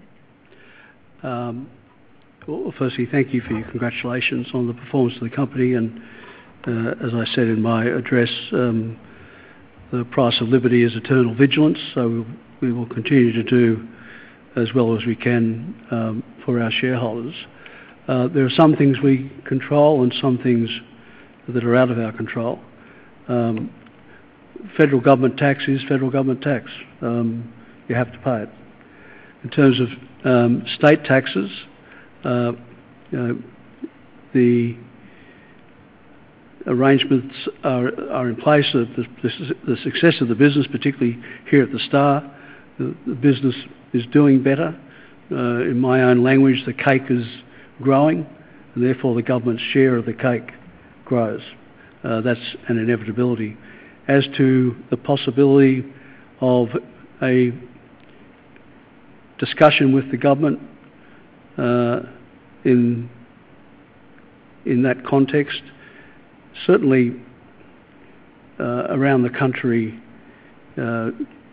Speaker 1: Um, well, firstly, thank you for your congratulations on the performance of the company, and uh, as I said in my address, um, the price of liberty is eternal vigilance, so we will continue to do as well as we can um, for our shareholders. Uh, there are some things we control and some things that are out of our control. Um, federal government tax is federal government tax. Um, you have to pay it. In terms of um, state taxes, uh, you know, the arrangements are, are in place. The, the, the success of the business, particularly here at the Star, the, the business is doing better. Uh, in my own language, the cake is growing, and therefore the government's share of the cake grows. Uh, that's an inevitability. As to the possibility of a discussion with the government uh, in in that context, certainly uh, around the country, uh,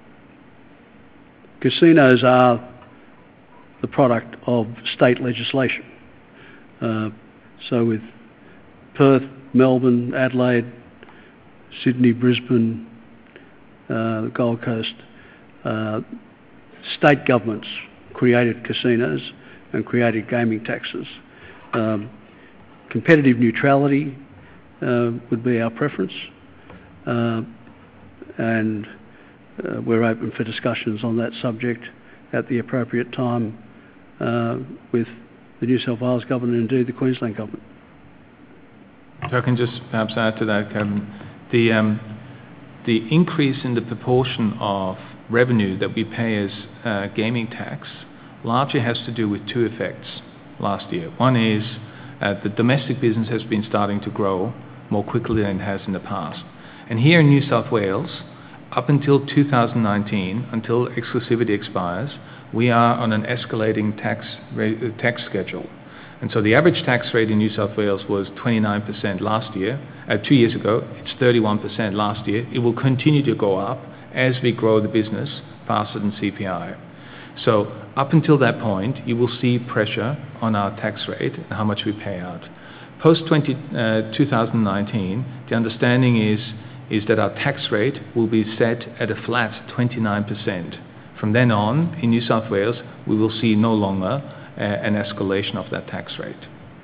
Speaker 1: casinos are the product of state legislation. Uh, so with Perth, Melbourne, Adelaide, Sydney, Brisbane, uh, the Gold Coast, uh, state governments created casinos and created gaming taxes. Um, competitive neutrality uh, would be our preference, uh, and uh, we're open for discussions on that subject at the appropriate time uh, with the New South Wales government and indeed the Queensland government.
Speaker 7: If I can just perhaps add to that, Kevin, the um, the increase in the proportion of revenue that we pay as uh, gaming tax largely has to do with two effects last year. One is uh, the domestic business has been starting to grow more quickly than it has in the past. And here in New South Wales, up until two thousand nineteen, until exclusivity expires, we are on an escalating tax rate, uh, tax schedule. And so the average tax rate in New South Wales was twenty-nine percent last year. Uh, two years ago, it's thirty-one percent last year. It will continue to go up as we grow the business faster than C P I. So up until that point, you will see pressure on our tax rate and how much we pay out. Post twenty, uh, two thousand nineteen, the understanding is, is that our tax rate will be set at a flat twenty-nine percent. From then on, in New South Wales, we will see no longer uh, an escalation of that tax rate.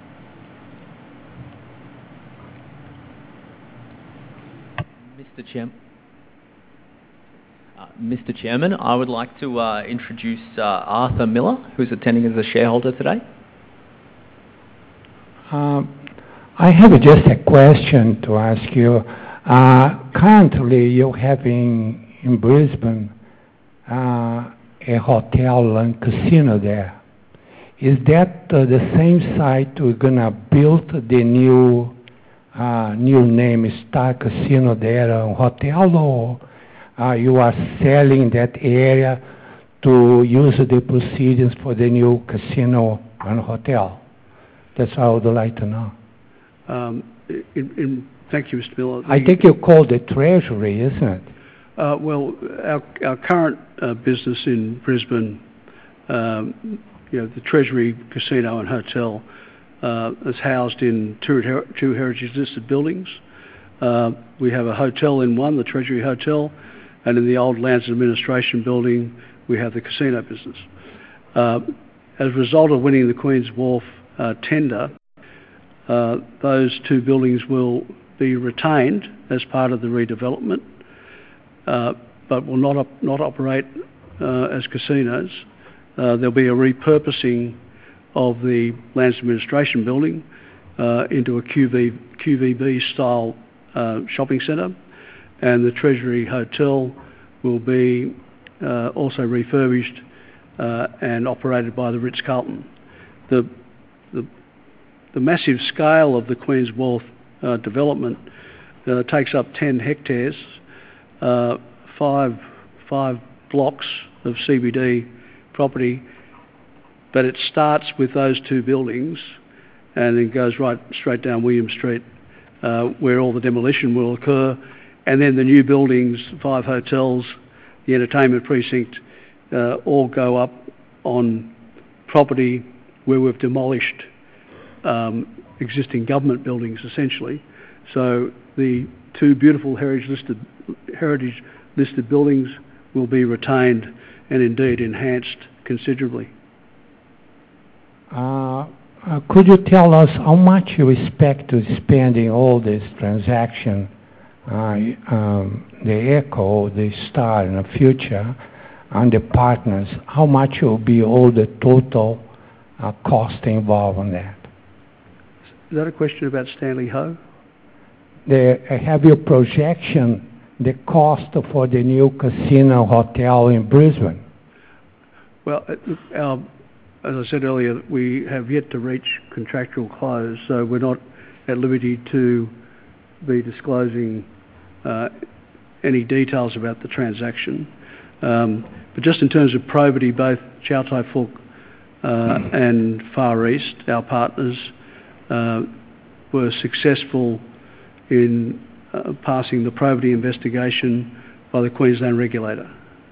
Speaker 3: Mister Chairman. Uh, Mister Chairman, I would like to uh, introduce uh, Arthur Miller, who's attending as a shareholder today.
Speaker 4: Um, I have just a question to ask you. Uh, currently, you're having in Brisbane uh, a hotel and casino there. Is that uh, the same site we're gonna build the new uh, new name Star Casino there, a hotel, or uh, you are selling that area to use the proceeds for the new casino and hotel? That's what I would like to know. Um,
Speaker 1: in, in, thank you, Mister Miller.
Speaker 4: I think you call it Treasury, isn't it?
Speaker 1: Uh, well, our, our current uh, business in Brisbane, um, you know, the Treasury Casino and Hotel uh, is housed in two, her two heritage listed buildings. Uh, we have a hotel in one, the Treasury Hotel, and in the old Lands Administration building, we have the casino business. Uh, as a result of winning the Queen's Wharf uh, tender, uh, those two buildings will be retained as part of the redevelopment, uh, but will not, op not operate uh, as casinos. Uh, there'll be a repurposing of the Lands Administration building uh, into a Q V, Q V B style uh, shopping centre, and the Treasury Hotel will be uh, also refurbished uh, and operated by the Ritz-Carlton. The, the, the massive scale of the Queen's Wharf uh, development uh, takes up ten hectares, uh, five, five blocks of C B D property, but it starts with those two buildings and then goes right straight down William Street uh, where all the demolition will occur, and then the new buildings, five hotels, the entertainment precinct, uh, all go up on property where we've demolished um, existing government buildings essentially. So the two beautiful heritage listed, heritage listed buildings will be retained and indeed enhanced considerably.
Speaker 4: Uh, uh, could you tell us how much you expect to spend in all this transaction, uh, um, the Echo, the Star in the future, and the partners? How much will be all the total
Speaker 9: uh, cost involved in that?
Speaker 1: Is that a question about Stanley Ho?
Speaker 9: The, uh, have you projection the cost for the new casino hotel in Brisbane?
Speaker 1: Well, uh, our, as I said earlier, we have yet to reach contractual close, so we're not at liberty to be disclosing uh, any details about the transaction. Um, but just in terms of probity, both Chow Tai Fook uh, and Far East, our partners, uh, were successful in uh, passing the probity investigation by the Queensland regulator.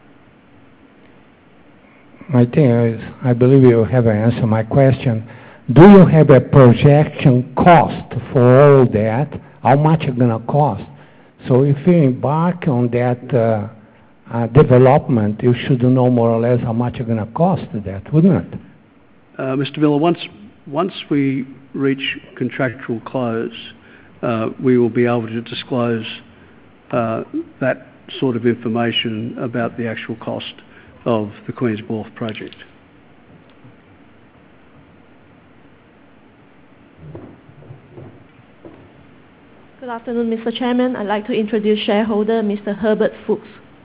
Speaker 9: I think I, I believe you have answered my question. Do you have a projection cost for all that? How much it's going to cost? So if you embark on that uh, uh, development, you should know more or less how much it's going to cost that, wouldn't it?
Speaker 1: Uh, Mister Miller, once once we reach contractual close, uh, we will be able to disclose uh, that sort of information about the actual cost of the Queen's Wharf project.
Speaker 10: Good afternoon, Mister Chairman. I'd like to introduce shareholder Mister Herbert Fuchs.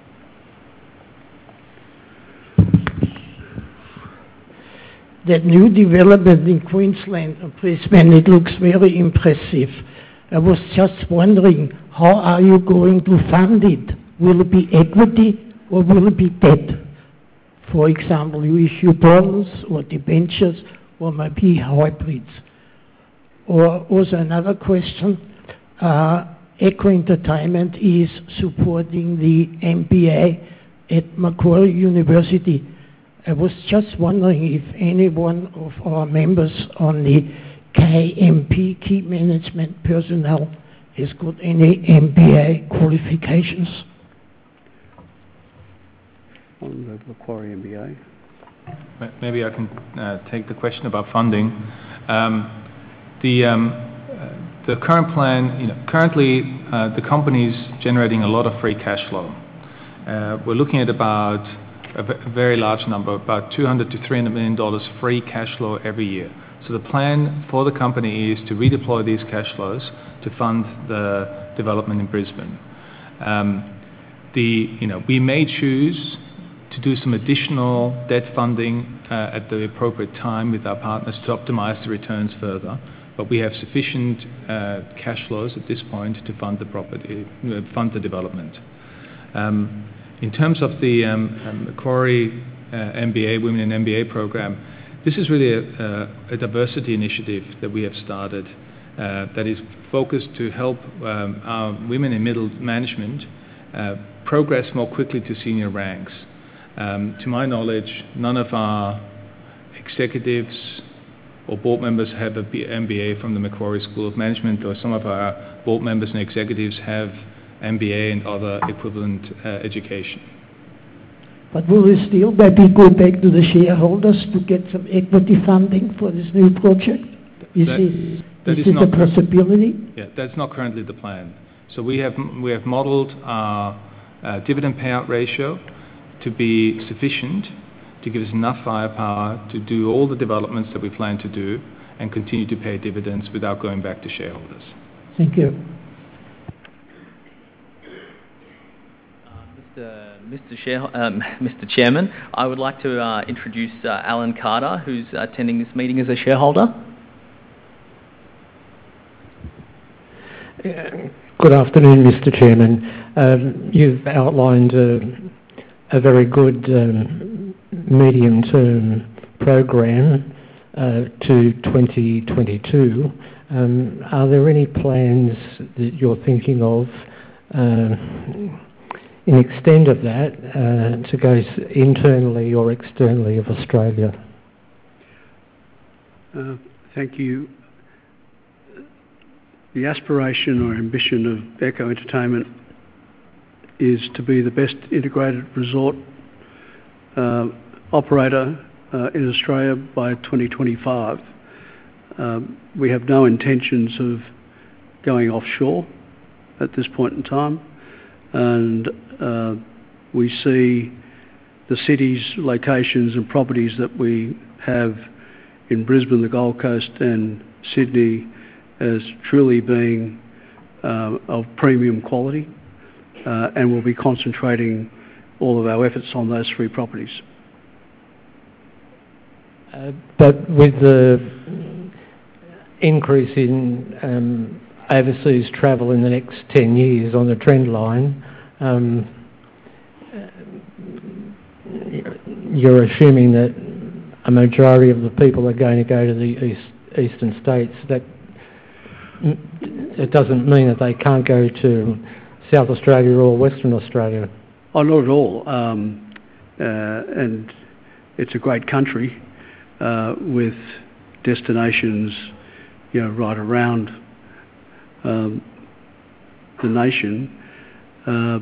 Speaker 11: That new development in Queensland and Brisbane, it looks very impressive. I was just wondering, how are you going to fund it? Will it be equity or will it be debt? For example, you issue bonds or debentures or maybe hybrids. Or also another question, uh, Echo Entertainment is supporting the M B A at Macquarie University. I was just wondering if any one of our members on the K M P, Key Management Personnel, has got any M B A qualifications.
Speaker 1: On the Macquarie M B A.
Speaker 7: Maybe I can uh, take the question about funding. Um, the um, uh, the current plan, you know, currently uh, the company is generating a lot of free cash flow. Uh, we're looking at about a very large number, about two hundred to three hundred million dollars free cash flow every year. So the plan for the company is to redeploy these cash flows to fund the development in Brisbane. Um, the, you know, we may choose to do some additional debt funding uh, at the appropriate time with our partners to optimize the returns further, but we have sufficient uh, cash flows at this point to fund the property, uh, fund the development. Um, In terms of the um, um, Macquarie uh, M B A, Women in M B A program, this is really a, a, a diversity initiative that we have started uh, that is focused to help um, our women in middle management uh, progress more quickly to senior ranks. Um, to my knowledge, none of our executives or board members have an M B A from the Macquarie School of Management, or some of our board members and executives have M B A and other equivalent uh, education.
Speaker 11: But will we still maybe go back to the shareholders to get some equity funding for this new project? Is
Speaker 7: that,
Speaker 11: it,
Speaker 7: that
Speaker 11: is
Speaker 7: is
Speaker 11: it a possibility?
Speaker 7: Yeah, that's not currently the plan. So we have we have modelled our uh, dividend payout ratio to be sufficient to give us enough firepower to do all the developments that we plan to do and continue to pay dividends without going back to shareholders.
Speaker 11: Thank you.
Speaker 3: Uh, Mister Share, um, Mister Chairman, I would like to uh, introduce uh, Alan Carter, who's attending this meeting as a shareholder.
Speaker 12: Good afternoon, Mister Chairman. Um, you've outlined uh, a very good um, medium-term program uh, to twenty twenty-two. Um, are there any plans that you're thinking of uh, in extent of that uh, to go internally or externally of Australia?
Speaker 1: Uh, thank you. The aspiration or ambition of Echo Entertainment is to be the best integrated resort uh, operator uh, in Australia by twenty twenty-five. Um, we have no intentions of going offshore at this point in time, and uh, we see the cities, locations and properties that we have in Brisbane, the Gold Coast and Sydney as truly being uh, of premium quality, uh, and we'll be concentrating all of our efforts on those three properties.
Speaker 12: Uh, but with the increase in um, overseas travel in the next ten years on the trend line, um, you're assuming that a majority of the people are going to go to the east, eastern states. That it doesn't mean that they can't go to South Australia or Western Australia.
Speaker 1: Oh, not at all. Um, uh, and it's a great country uh, with destinations, you know, right around um, the nation. Uh,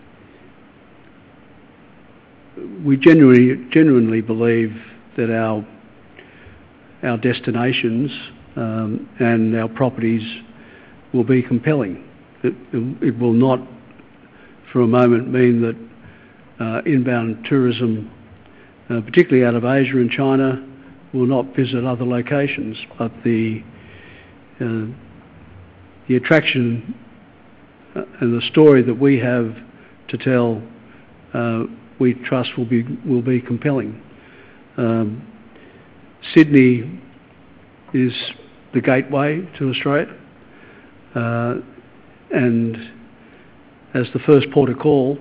Speaker 1: we genuinely, genuinely believe that our our destinations um, and our properties will be compelling. It, it, it will not, for a moment, mean that uh, inbound tourism, uh, particularly out of Asia and China, will not visit other locations. But the uh, the attraction and the story that we have to tell, uh, we trust will be will be compelling. Um, Sydney is the gateway to Australia, uh, and as the first port of call,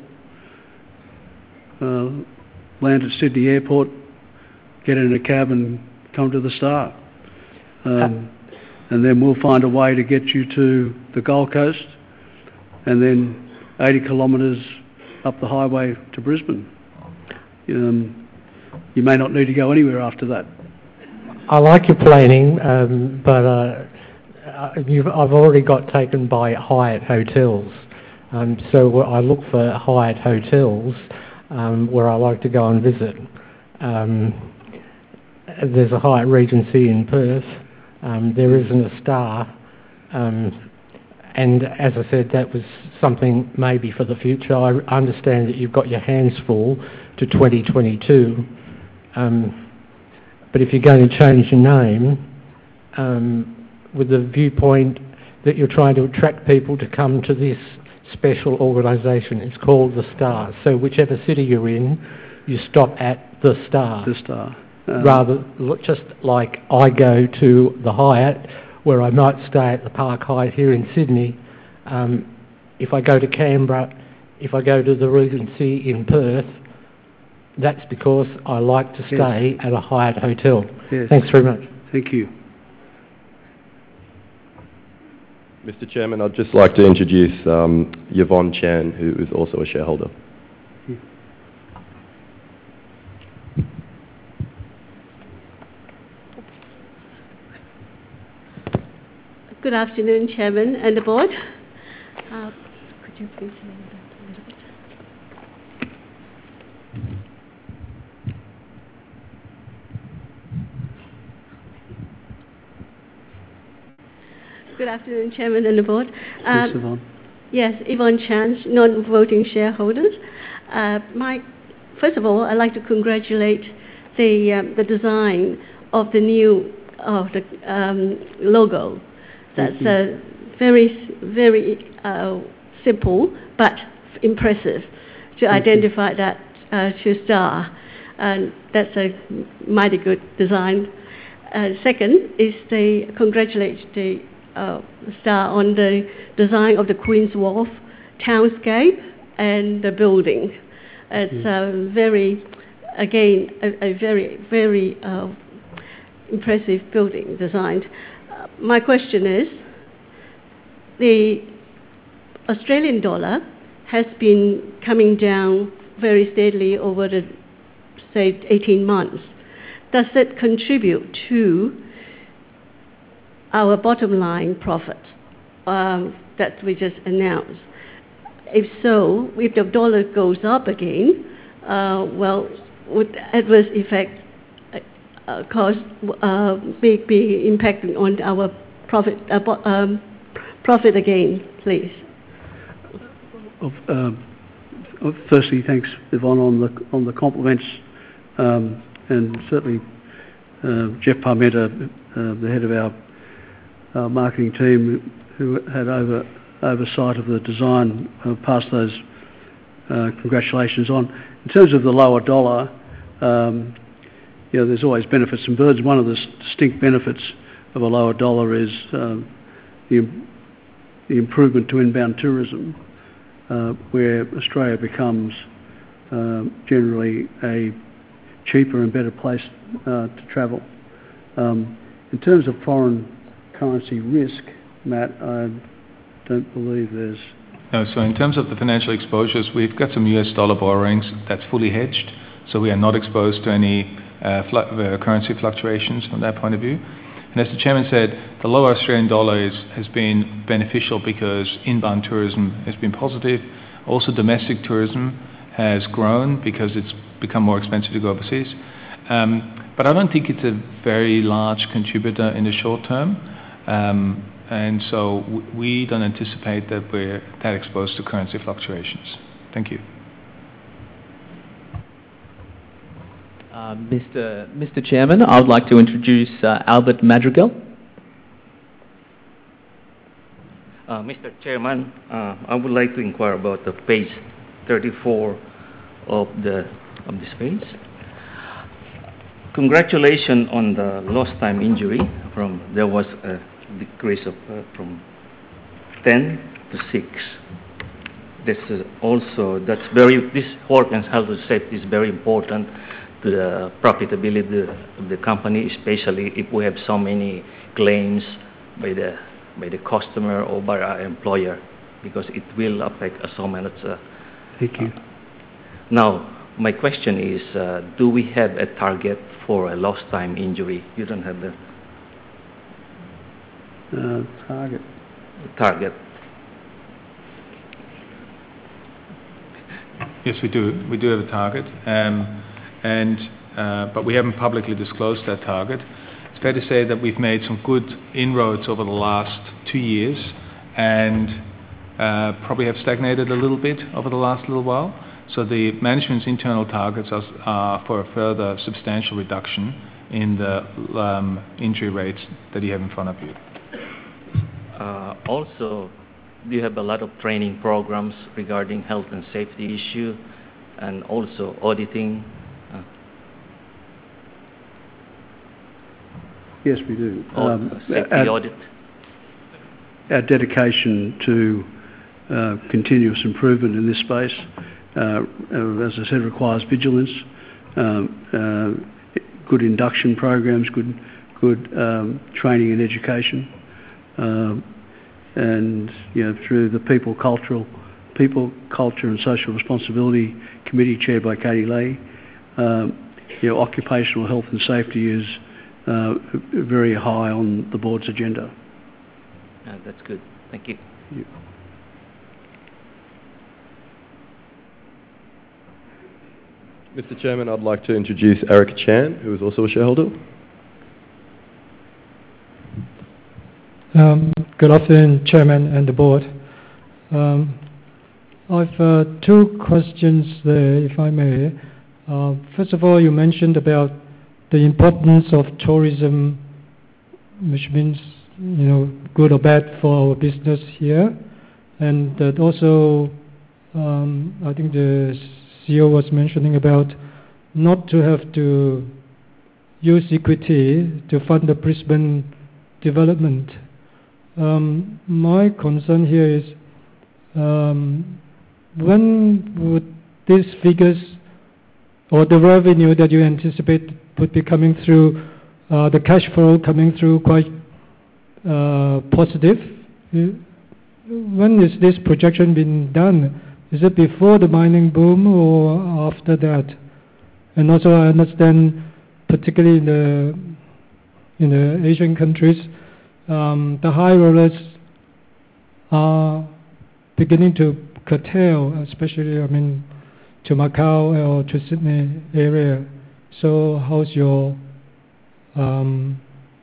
Speaker 1: uh, land at Sydney Airport, get in a cab and come to the Star. Um, and then we'll find a way to get you to the Gold Coast, and then eighty kilometres up the highway to Brisbane. Um, you may not need to go anywhere after that.
Speaker 12: I like your planning, um, but uh, you've, I've already got taken by Hyatt Hotels. Um, so I look for Hyatt Hotels um, where I like to go and visit. Um, there's a Hyatt Regency in Perth. Um, there isn't a Star. Um, and as I said, that was something maybe for the future. I understand that you've got your hands full to twenty twenty-two. Um, but if you're going to change your name um, with the viewpoint that you're trying to attract people to come to this special organisation, it's called the Star. So whichever city you're in, you stop at the Star.
Speaker 1: The Star. Um,
Speaker 12: Rather, look, just like I go to the Hyatt, where I might stay at the Park Hyatt here in Sydney. Um, if I go to Canberra, if I go to the Regency in Perth, that's because I like to stay yes. at a Hyatt hotel.
Speaker 1: Yes.
Speaker 12: Thanks very much.
Speaker 1: Thank you.
Speaker 5: Mister Chairman, I'd just like to introduce um, Yvonne Chan, who is also a shareholder.
Speaker 13: Good afternoon, Chairman and the Board. Uh, could you please lower that a little bit? Good afternoon, Chairman and the Board. Um,
Speaker 1: Please, Yvonne.
Speaker 13: Yes, Yvonne Chan, non-voting shareholders. Uh, my, first of all, I'd like to congratulate the um, the design of the new of the um, logo. That's uh, very, very uh, simple but impressive to
Speaker 1: Thank
Speaker 13: identify you. that uh, to Star. And that's a mighty good design. Uh, second is to congratulate the uh, Star on the design of the Queen's Wharf townscape and the building. It's uh, very, again, a, a very, very uh, impressive building designed. My question is, the Australian dollar has been coming down very steadily over the, say, eighteen months. Does it contribute to our bottom line profit um, that we just announced? If so, if the dollar goes up again, uh, well, would adverse effect Uh, cause uh, be, be impacting on our profit uh, um, profit again, please.
Speaker 1: Uh, firstly, thanks, Yvonne, on the on the compliments, um, and certainly uh, Jeff Parmenter, uh, the head of our, our marketing team, who had over, oversight of the design, uh, passed those uh, congratulations on. In terms of the lower dollar, um, you know, there's always benefits and burdens. One of the distinct benefits of a lower dollar is uh, the, the improvement to inbound tourism, uh, where Australia becomes uh, generally a cheaper and better place uh, to travel. Um, in terms of foreign currency risk, Matt, I don't believe there's...
Speaker 7: No, so in terms of the financial exposures, we've got some U S dollar borrowings that's fully hedged, so we are not exposed to any uh, fl uh, currency fluctuations from that point of view. And as the Chairman said, the lower Australian dollar is, has been beneficial because inbound tourism has been positive. Also, domestic tourism has grown because it's become more expensive to go overseas. Um, but I don't think it's a very large contributor in the short term. Um, and so w we don't anticipate that we're that exposed to currency fluctuations. Thank you.
Speaker 3: Uh, Mister Mister Chairman, I would like to introduce uh, Albert Madrigal.
Speaker 14: Uh, Mister Chairman, uh, I would like to inquire about the page thirty-four of the of this page. Congratulations on the lost time injury. From there was a decrease of uh, from ten to six. This is also that's very this work and health and safety is very important to the profitability of the company, especially if we have so many claims by the by the customer or by our employer, because it will affect us so much. Uh,
Speaker 1: Thank you.
Speaker 14: Uh, now, my question is, uh, do we have a target for a lost time injury? You don't have the
Speaker 1: uh, target.
Speaker 14: Target.
Speaker 7: Yes, we do. We do have a target, um, and uh, but we haven't publicly disclosed that target. It's fair to say that we've made some good inroads over the last two years, and uh, probably have stagnated a little bit over the last little while. So the management's internal targets are, are for a further substantial reduction in the um, injury rates that you have in front of you.
Speaker 14: Uh, also, do you have a lot of training programs regarding health and safety issue, and also auditing? Uh,
Speaker 1: yes, we do.
Speaker 14: Um, safety
Speaker 1: our,
Speaker 14: audit.
Speaker 1: Our dedication to uh, continuous improvement in this space, uh, as I said, requires vigilance, um, uh, good induction programs, good, good um, training and education. Uh, and you know, through the people cultural people culture and social responsibility committee chaired by Katie Lee, um, you know, occupational health and safety is uh, very high on the board's agenda.
Speaker 14: Uh, that's good. Thank you.
Speaker 1: Yeah.
Speaker 5: Mister Chairman, I'd like to introduce Eric Chan, who is also a shareholder.
Speaker 15: Um, good afternoon, Chairman and the board. Um, I've uh, two questions there, if I may. Uh, first of all, you mentioned about the importance of tourism, which means, you know, good or bad for our business here, and that also, um, I think the C E O was mentioning about not to have to use equity to fund the Brisbane development. Um, my concern here is, um, when would these figures or the revenue that you anticipate would be coming through, uh, the cash flow coming through quite uh, positive? When is this projection being done? Is it before the mining boom or after that? And also, I understand, particularly in the in the Asian countries, um, the high rollers are beginning to curtail, especially, I mean, to Macau or to Sydney area. So, how's your um,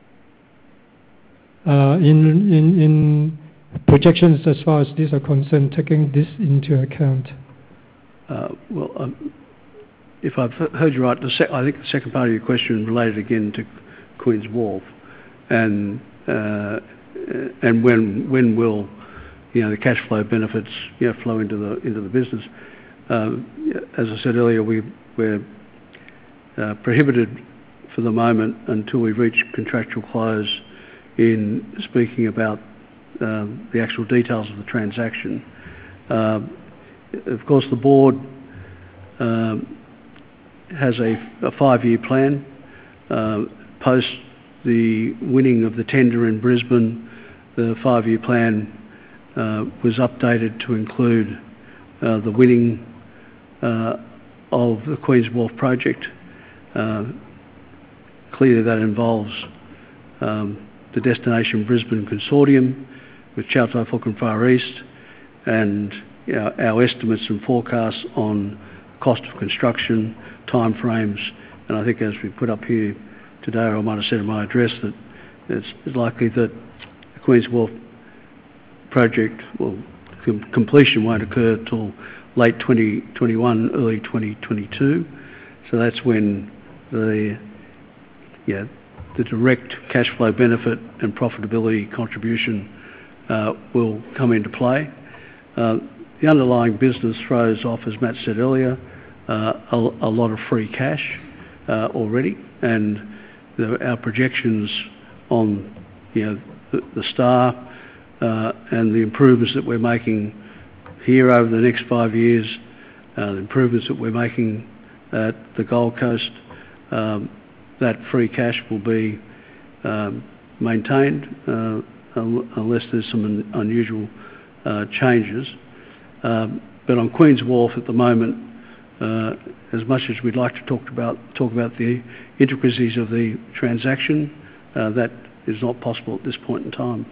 Speaker 15: uh, in in in projections as far as these are concerned, taking this into account?
Speaker 1: Uh, well, um, if I've heard you right, the sec- I think the second part of your question related again to Queen's Wharf, and uh, and when when will you know the cash flow benefits you know flow into the into the business? Um, as I said earlier, we we're uh, prohibited for the moment until we reach contractual close in speaking about um, the actual details of the transaction. Uh, of course, the board um, has a, a five-year plan. Uh, post the winning of the tender in Brisbane, the five-year plan uh, was updated to include uh, the winning uh, of the Queen's Wharf project. Uh, clearly that involves um, the Destination Brisbane Consortium with Chow Tai Fook and Far East, and you know, our estimates and forecasts on cost of construction, timeframes, and I think as we put up here today, or I might have said in my address, that it's likely that the Queen's Wharf project, well, com- completion won't occur till late twenty twenty-one, early twenty twenty-two. So that's when the yeah the direct cash flow benefit and profitability contribution uh, will come into play. Uh, the underlying business throws off, as Matt said earlier, uh, a, a lot of free cash uh, already, and the, our projections on you know the, the Star uh, and the improvements that we're making here over the next five years, uh, the improvements that we're making at the Gold Coast, um, that free cash will be um, maintained uh, unless there's some un- unusual uh, changes. Um, but on Queen's Wharf at the moment, uh, as much as we'd like to talk about talk about the intricacies of the transaction, uh, that is not possible at this point in time.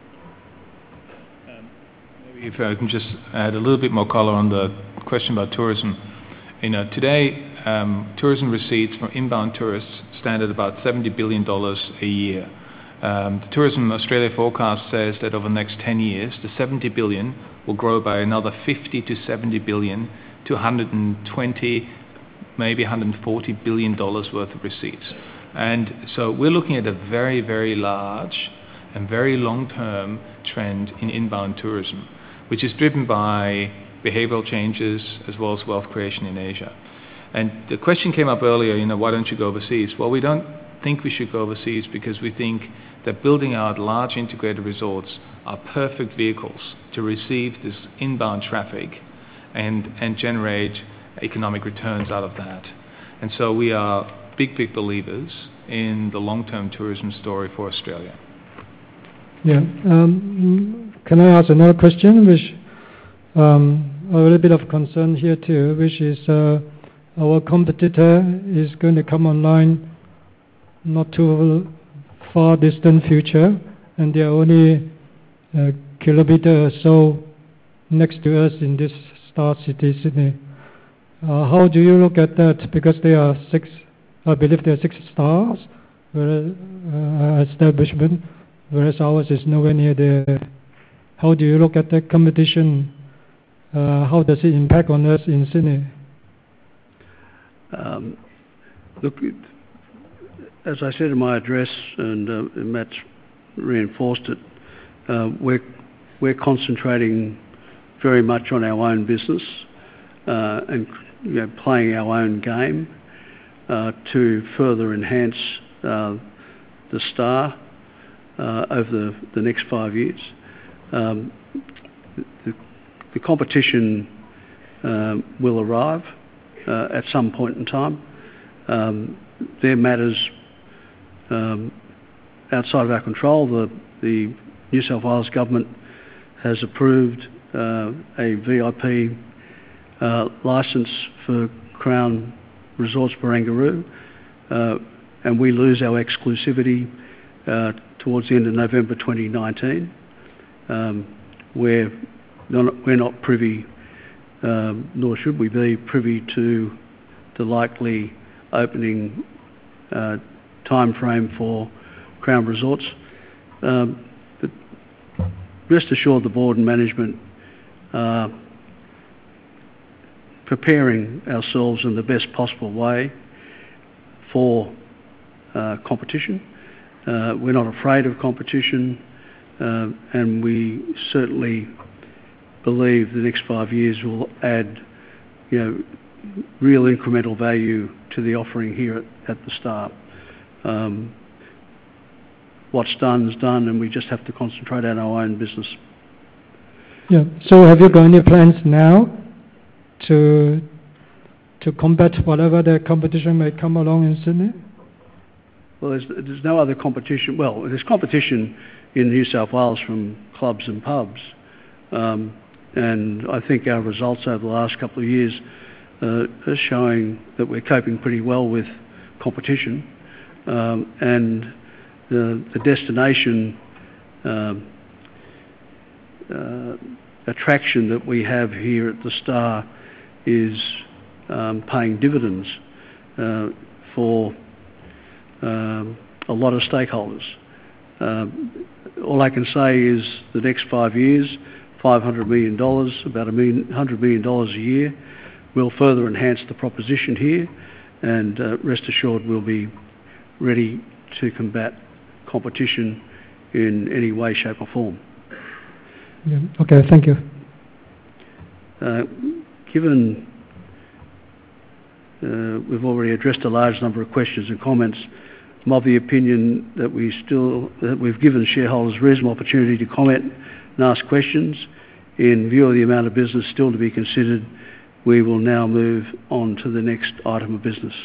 Speaker 7: Um, maybe if I can just add a little bit more colour on the question about tourism. You know, today um, tourism receipts from inbound tourists stand at about seventy billion dollars a year. Um, the Tourism Australia forecast says that over the next ten years, the seventy billion will grow by another fifty to seventy billion to one hundred twenty, maybe one hundred forty billion dollars worth of receipts. And so we're looking at a very, very large and very long-term trend in inbound tourism, which is driven by behavioral changes as well as wealth creation in Asia. And the question came up earlier, you know, why don't you go overseas? Well, we don't think we should go overseas because we think that building out large integrated resorts are perfect vehicles to receive this inbound traffic and, and generate economic returns out of that. And so we are big, big believers in the long-term tourism story for Australia.
Speaker 15: Yeah. Um, can I ask another question, which um, a little bit of concern here too, which is uh, our competitor is going to come online not too far distant future, and they are only a kilometer or so next to us in this star city, Sydney. Uh, how do you look at that? Because there are six, I believe there are six stars whereas, uh, establishment, whereas ours is nowhere near there. How do you look at that competition? Uh, how does it impact on us in Sydney?
Speaker 1: Um, look, as I said in my address, and, uh, and Matt's reinforced it, uh, we're, we're concentrating very much on our own business uh, and you know, playing our own game uh, to further enhance uh, the Star uh, over the, the next five years. Um, the, the competition uh, will arrive uh, at some point in time. Um, there matters Um, outside of our control. The, the New South Wales government has approved uh, a V I P uh, licence for Crown Resorts Barangaroo, uh, and we lose our exclusivity uh, towards the end of November twenty nineteen. Um, we're, not, we're not privy, um, nor should we be privy to the likely opening uh, time frame for Crown Resorts. Um, but rest assured the board and management are preparing ourselves in the best possible way for uh, competition. Uh, we're not afraid of competition, uh, and we certainly believe the next five years will add, you know, real incremental value to the offering here at, at the Star. Um, what's done is done, and we just have to concentrate on our own business.
Speaker 15: Yeah. So have you got any plans now to to combat whatever the competition may come along in Sydney?
Speaker 1: Well, there's, there's no other competition. Well, there's competition in New South Wales from clubs and pubs. Um, and I think our results over the last couple of years uh, are showing that we're coping pretty well with competition. Um, and the, the destination um, uh, attraction that we have here at the Star is um, paying dividends uh, for um, a lot of stakeholders. Um, all I can say is the next five years, five hundred million dollars, about a million, one hundred million dollars a year, will further enhance the proposition here, and uh, rest assured we'll be ready to combat competition in any way, shape or form.
Speaker 15: Yeah. Okay, thank you.
Speaker 1: Uh, given uh, we've already addressed a large number of questions and comments, I'm of the opinion that we still that we've given shareholders reasonable opportunity to comment and ask questions. In view of the amount of business still to be considered, we will now move on to the next item of business.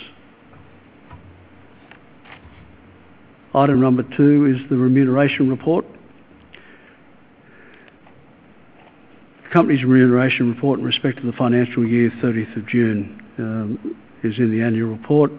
Speaker 1: Item number two is the remuneration report. The company's remuneration report in respect to the financial year thirtieth of June um, is in the annual report.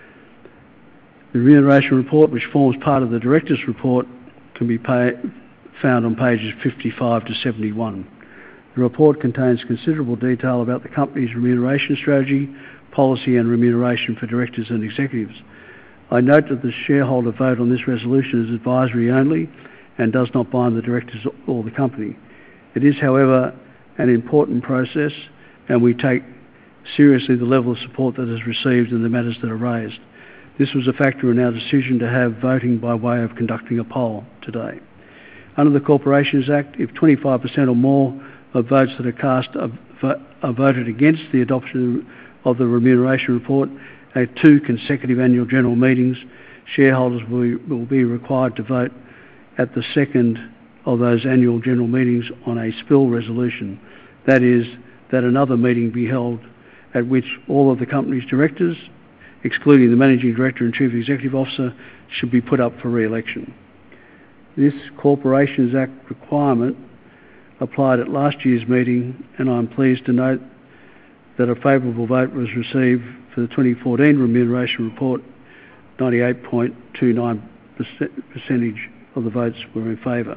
Speaker 1: The remuneration report, which forms part of the director's report, can be pay, found on pages fifty-five to seventy-one. The report contains considerable detail about the company's remuneration strategy, policy and remuneration for directors and executives. I note that the shareholder vote on this resolution is advisory only and does not bind the directors or the company. It is, however, an important process, and we take seriously the level of support that is received and the matters that are raised. This was a factor in our decision to have voting by way of conducting a poll today. Under the Corporations Act, if twenty-five percent or more of votes that are cast are, are voted against the adoption of the remuneration report at two consecutive annual general meetings, shareholders will be, will be required to vote at the second of those annual general meetings on a spill resolution. That is, that another meeting be held at which all of the company's directors, excluding the Managing Director and Chief Executive Officer, should be put up for re-election. This Corporations Act requirement applied at last year's meeting, and I'm pleased to note that a favourable vote was received for the twenty fourteen remuneration report. ninety-eight point two nine percent of the votes were in favour.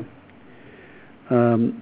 Speaker 1: Um,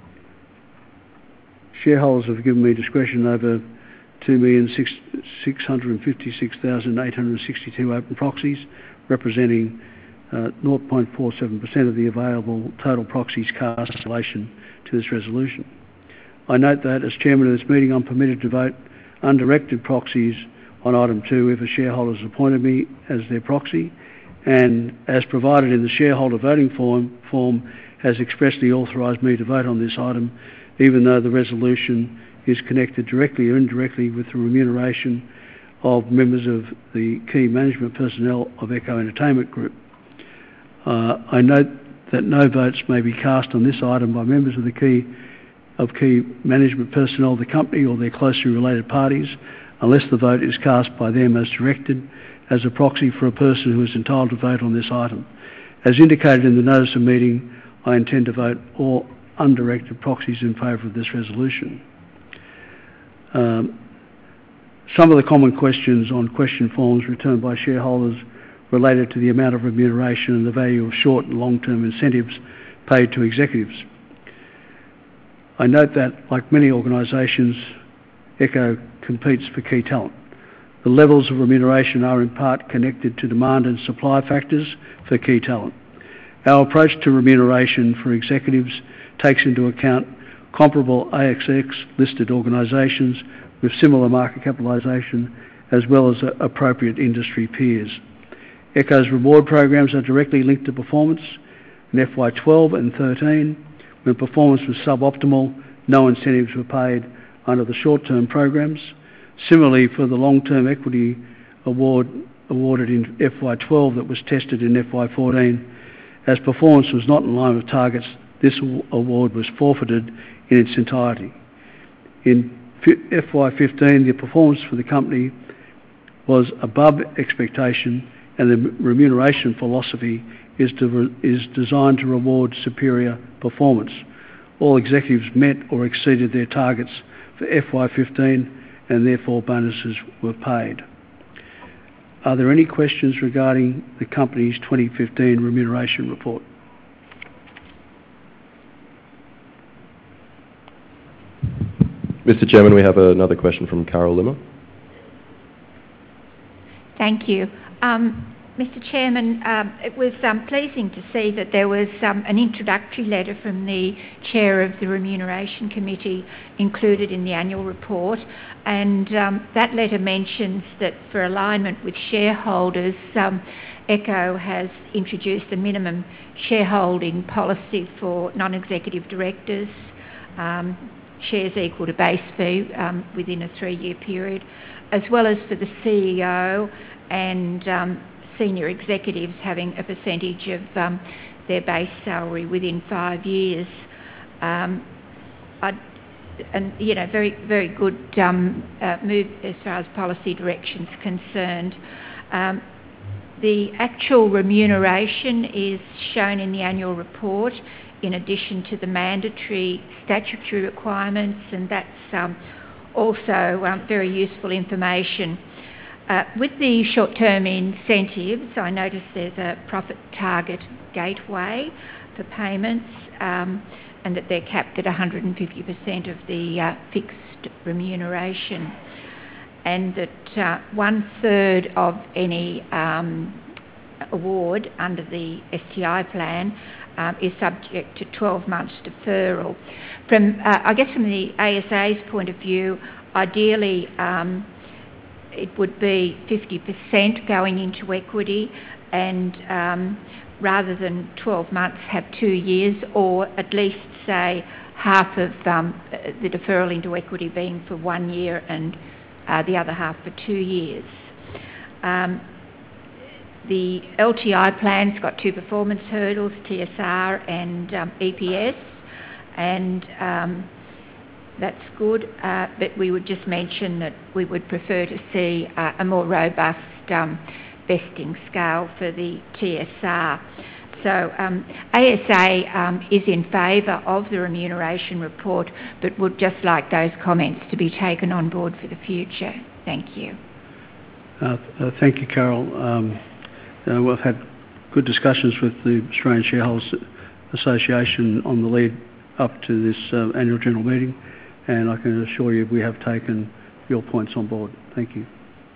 Speaker 1: shareholders have given me discretion over two million six hundred fifty-six thousand eight hundred sixty-two open proxies, representing uh, zero point four seven percent of the available total proxies cast in relation to this resolution. I note that, as chairman of this meeting, I'm permitted to vote undirected proxies on item two if a shareholder has appointed me as their proxy, and as provided in the shareholder voting form, form has expressly authorised me to vote on this item, even though the resolution is connected directly or indirectly with the remuneration of members of the key management personnel of Echo Entertainment Group. Uh, I note that no votes may be cast on this item by members of the key of key management personnel of the company or their closely related parties, unless the vote is cast by them as directed as a proxy for a person who is entitled to vote on this item. As indicated in the notice of meeting, I intend to vote all undirected proxies in favour of this resolution. Um, some of the common questions on question forms returned by shareholders related to the amount of remuneration and the value of short and long-term incentives paid to executives. I note that, like many organisations, Echo competes for key talent. The levels of remuneration are in part connected to demand and supply factors for key talent. Our approach to remuneration for executives takes into account comparable A S X-listed organisations, with similar market capitalisation as well as uh, appropriate industry peers. Echo's reward programs are directly linked to performance. In F Y twelve and thirteen, when performance was suboptimal, no incentives were paid under the short-term programs. Similarly, for the long-term equity award awarded in F Y twelve that was tested in F Y fourteen, as performance was not in line with targets, this award was forfeited in its entirety. In F Y fifteen, the performance for the company was above expectation, and the remuneration philosophy is, to, is designed to reward superior performance. All executives met or exceeded their targets for F Y fifteen, and therefore bonuses were paid. Are there any questions regarding the company's twenty fifteen remuneration report?
Speaker 5: Mister Chairman, we have another question from Carol Limmer.
Speaker 6: Thank you. Um, Mister Chairman, um, it was um, pleasing to see that there was um, an introductory letter from the Chair of the Remuneration Committee included in the annual report, and um, that letter mentions that for alignment with shareholders, um, Echo has introduced a minimum shareholding policy for non-executive directors, um, shares equal to base fee um, within a three-year period, as well as for the C E O and um, senior executives having a percentage of um, their base salary within five years. Um, I'd, and, you know, very, very good um, uh, move as far as policy direction's concerned. Um, the actual remuneration is shown in the annual report in addition to the mandatory statutory requirements, and that's um, also um, very useful information. Uh, with the short-term incentives, I notice there's a profit target gateway for payments, um, and that they're capped at one hundred fifty percent of the uh, fixed remuneration, and that uh, one-third of any um, award under the S T I plan um, is subject to twelve months deferral. From, uh, I guess from the A S A's point of view, ideally um, it would be fifty percent going into equity, and um, rather than twelve months, have two years, or at least say half of um, the deferral into equity being for one year and uh, the other half for two years. Um, the L T I plan's got two performance hurdles, T S R and um, E P S, and um, that's good, uh, but we would just mention that we would prefer to see uh, a more robust um, vesting scale for the T S R. So um, A S A um, is in favour of the remuneration report, but would just like those comments to be taken on board for the future. Thank you.
Speaker 1: Uh, uh, thank you, Carol. Um, uh, we've had good discussions with the Australian Shareholders Association on the lead up to this uh, annual general meeting, and I can assure you we have taken your points on board. Thank you.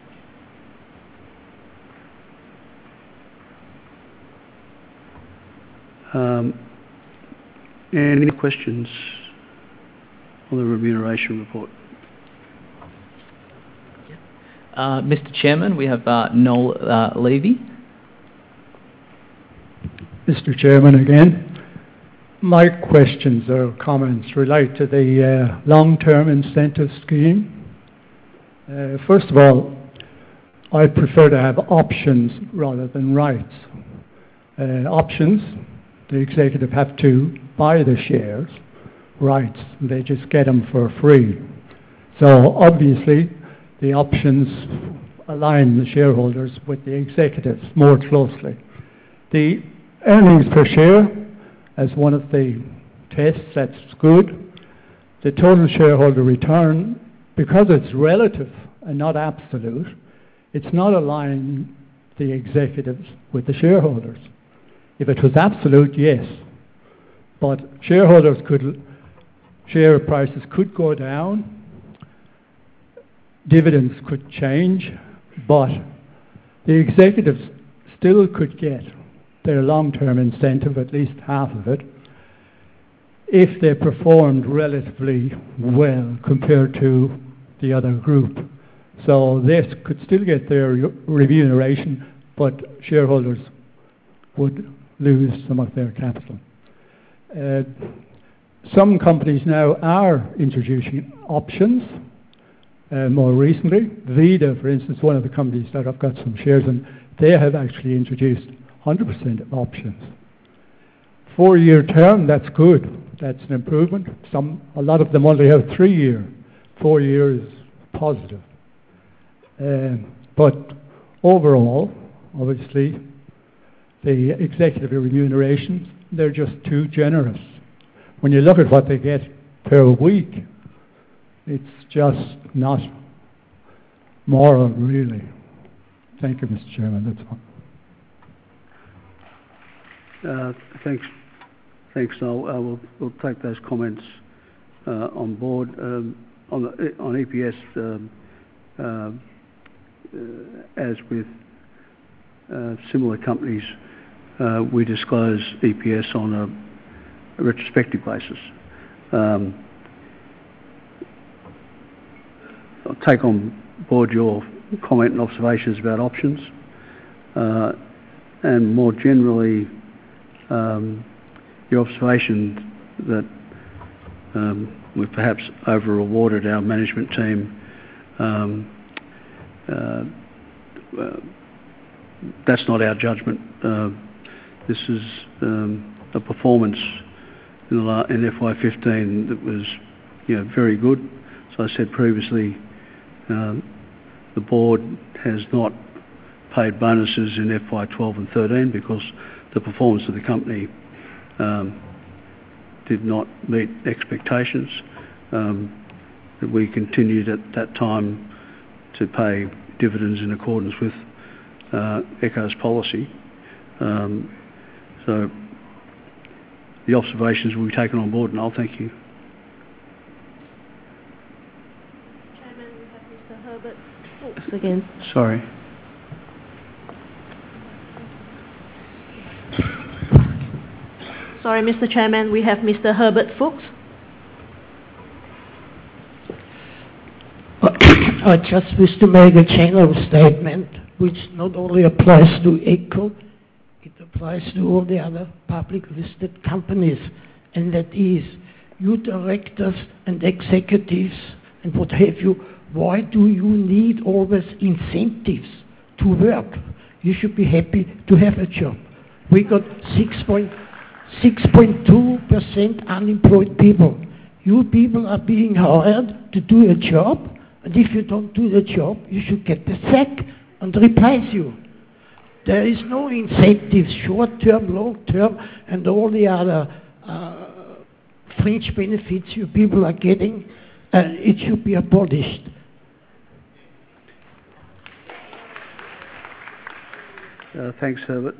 Speaker 1: Um, any questions on the remuneration report?
Speaker 3: Uh, Mister Chairman, we have uh, Noel uh, Levy.
Speaker 4: Mister Chairman, again, my questions or comments relate to the uh, long-term incentive scheme. Uh, first of all, I prefer to have options rather than rights. Uh, options, the executive have to buy the shares. Rights, they just get them for free. So obviously, the options align the shareholders with the executives more closely. The earnings per share, as one of the tests, that's good. The total shareholder return, because it's relative and not absolute, it's not aligning the executives with the shareholders. If it was absolute, yes. But shareholders could, share prices could go down, dividends could change, but the executives still could get their long-term incentive, at least half of it, if they performed relatively well compared to the other group. So this could still get their remuneration, but shareholders would lose some of their capital. Uh, some companies now are introducing options. Uh, more recently, Vida, for instance, one of the companies that I've got some shares in, they have actually introduced one hundred percent options. Four-year term, that's good. That's an improvement. Some, a lot of them only have three-year. Four years is positive. Uh, but overall, obviously, the executive remunerations, they're just too generous. When you look at what they get per week, it's just not moral, really. Thank you, Mister Chairman. That's all.
Speaker 1: Uh, thanks, thanks, Noel. Uh, we'll, we'll take those comments uh, on board. Um, on, the, on E P S, um, uh, uh, as with uh, similar companies, uh, we disclose E P S on a, a retrospective basis. Um, I'll take on board your comment and observations about options, uh, and more generally, um, your observation that um, we've perhaps over-rewarded our management team. Um, uh, uh, that's not our judgment. Uh, this is um, a performance in, the la in F Y fifteen that was, you know, very good. As I said previously, uh, the board has not paid bonuses in F Y twelve and thirteen because the performance of the company um, did not meet expectations. Um, we continued at that time to pay dividends in accordance with uh, ECO's policy. Um, so the observations will be taken on board, and I'll thank you.
Speaker 10: Chairman, we have Mister Herbert Fuchs again.
Speaker 1: Sorry.
Speaker 10: Sorry, Mister Chairman, we have Mister Herbert Fuchs.
Speaker 11: I just wish to make a general statement which not only applies to ECO, it applies to all the other public listed companies, and that is, you directors and executives and what have you, why do you need always incentives to work? You should be happy to have a job. We got six point two percent unemployed people. You people are being hired to do a job, and if you don't do the job, you should get the sack and replace you. There is no incentives, short-term, long-term, and all the other uh, fringe benefits you people are getting. Uh, it should be abolished.
Speaker 1: Uh, thanks, Herbert.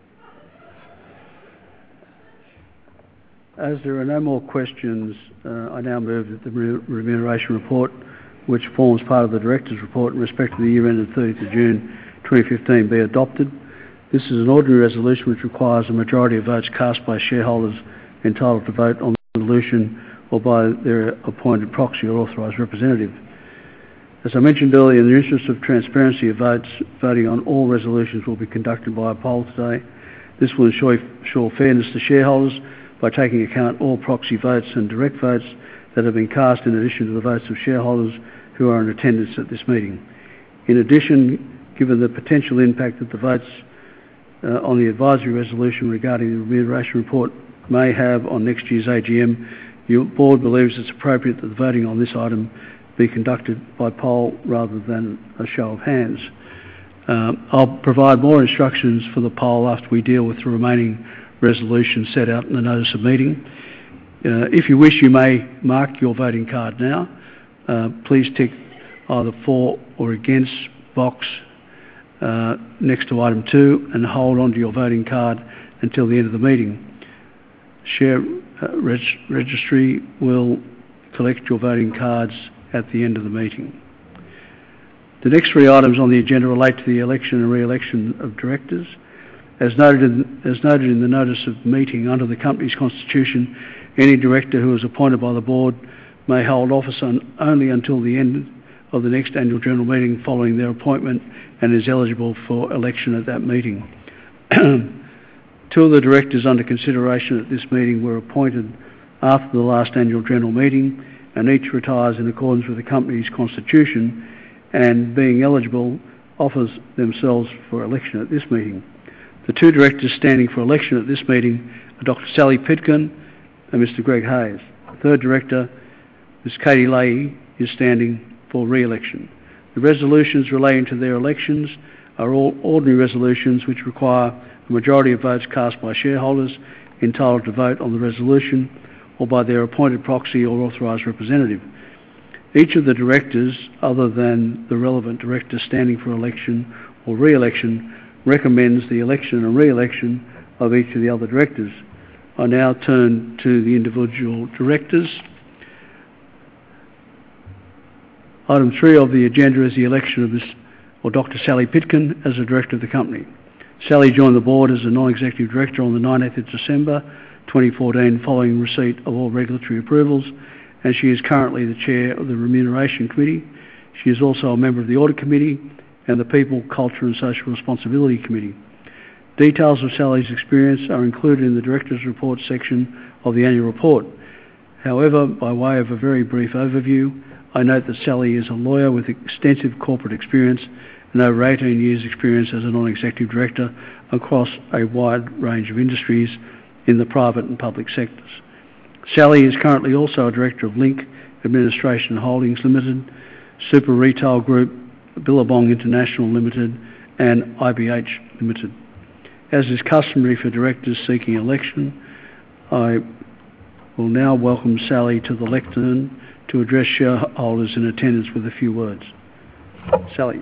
Speaker 1: As there are no more questions, uh, I now move that the remuneration report, which forms part of the Directors' report in respect to the year ended thirtieth of June twenty fifteen, be adopted. This is an ordinary resolution which requires a majority of votes cast by shareholders entitled to vote on the resolution or by their appointed proxy or authorised representative. As I mentioned earlier, in the interest of transparency of votes, voting on all resolutions will be conducted by a poll today. This will ensure, ensure fairness to shareholders by taking account all proxy votes and direct votes that have been cast in addition to the votes of shareholders who are in attendance at this meeting. In addition, given the potential impact that the votes uh, on the advisory resolution regarding the remuneration report may have on next year's A G M, your board believes it's appropriate that the voting on this item be conducted by poll rather than a show of hands. Um, I'll provide more instructions for the poll after we deal with the remaining resolutions set out in the notice of meeting. Uh, if you wish, you may mark your voting card now. Uh, please tick either for or against box uh, next to item two and hold on to your voting card until the end of the meeting. Share uh, reg registry will collect your voting cards at the end of the meeting. The next three items on the agenda relate to the election and re-election of directors. As noted, in, as noted in the notice of meeting, under the company's constitution, any director who is appointed by the board may hold office on, only until the end of the next annual general meeting following their appointment and is eligible for election at that meeting. Two of the directors under consideration at this meeting were appointed after the last annual general meeting, and each retires in accordance with the company's constitution and, being eligible, offers themselves for election at this meeting. The two directors standing for election at this meeting are Doctor Sally Pitkin and Mister Greg Hayes. The third director, Miz Katie Leahy, is standing for re-election. The resolutions relating to their elections are all ordinary resolutions which require a majority of votes cast by shareholders entitled to vote on the resolution or by their appointed proxy or authorised representative. Each of the directors, other than the relevant director standing for election or re-election, recommends the election and re-election of each of the other directors. I now turn to the individual directors. Item three of the agenda is the election of Miz or Doctor Sally Pitkin as a director of the company. Sally joined the board as a non-executive director on the nineteenth of December twenty fourteen following receipt of all regulatory approvals, and she is currently the chair of the Remuneration Committee. She is also a member of the Audit Committee and the People, Culture and Social Responsibility Committee. Details of Sally's experience are included in the Directors' Report section of the annual report. However, by way of a very brief overview, I note that Sally is a lawyer with extensive corporate experience and over eighteen years' experience as a non-executive director across a wide range of industries in the private and public sectors. Sally is currently also a director of Link Administration Holdings Limited, Super Retail Group, Billabong International Limited and I B H Limited. As is customary for directors seeking election, I will now welcome Sally to the lectern to address shareholders in attendance with a few words. Sally.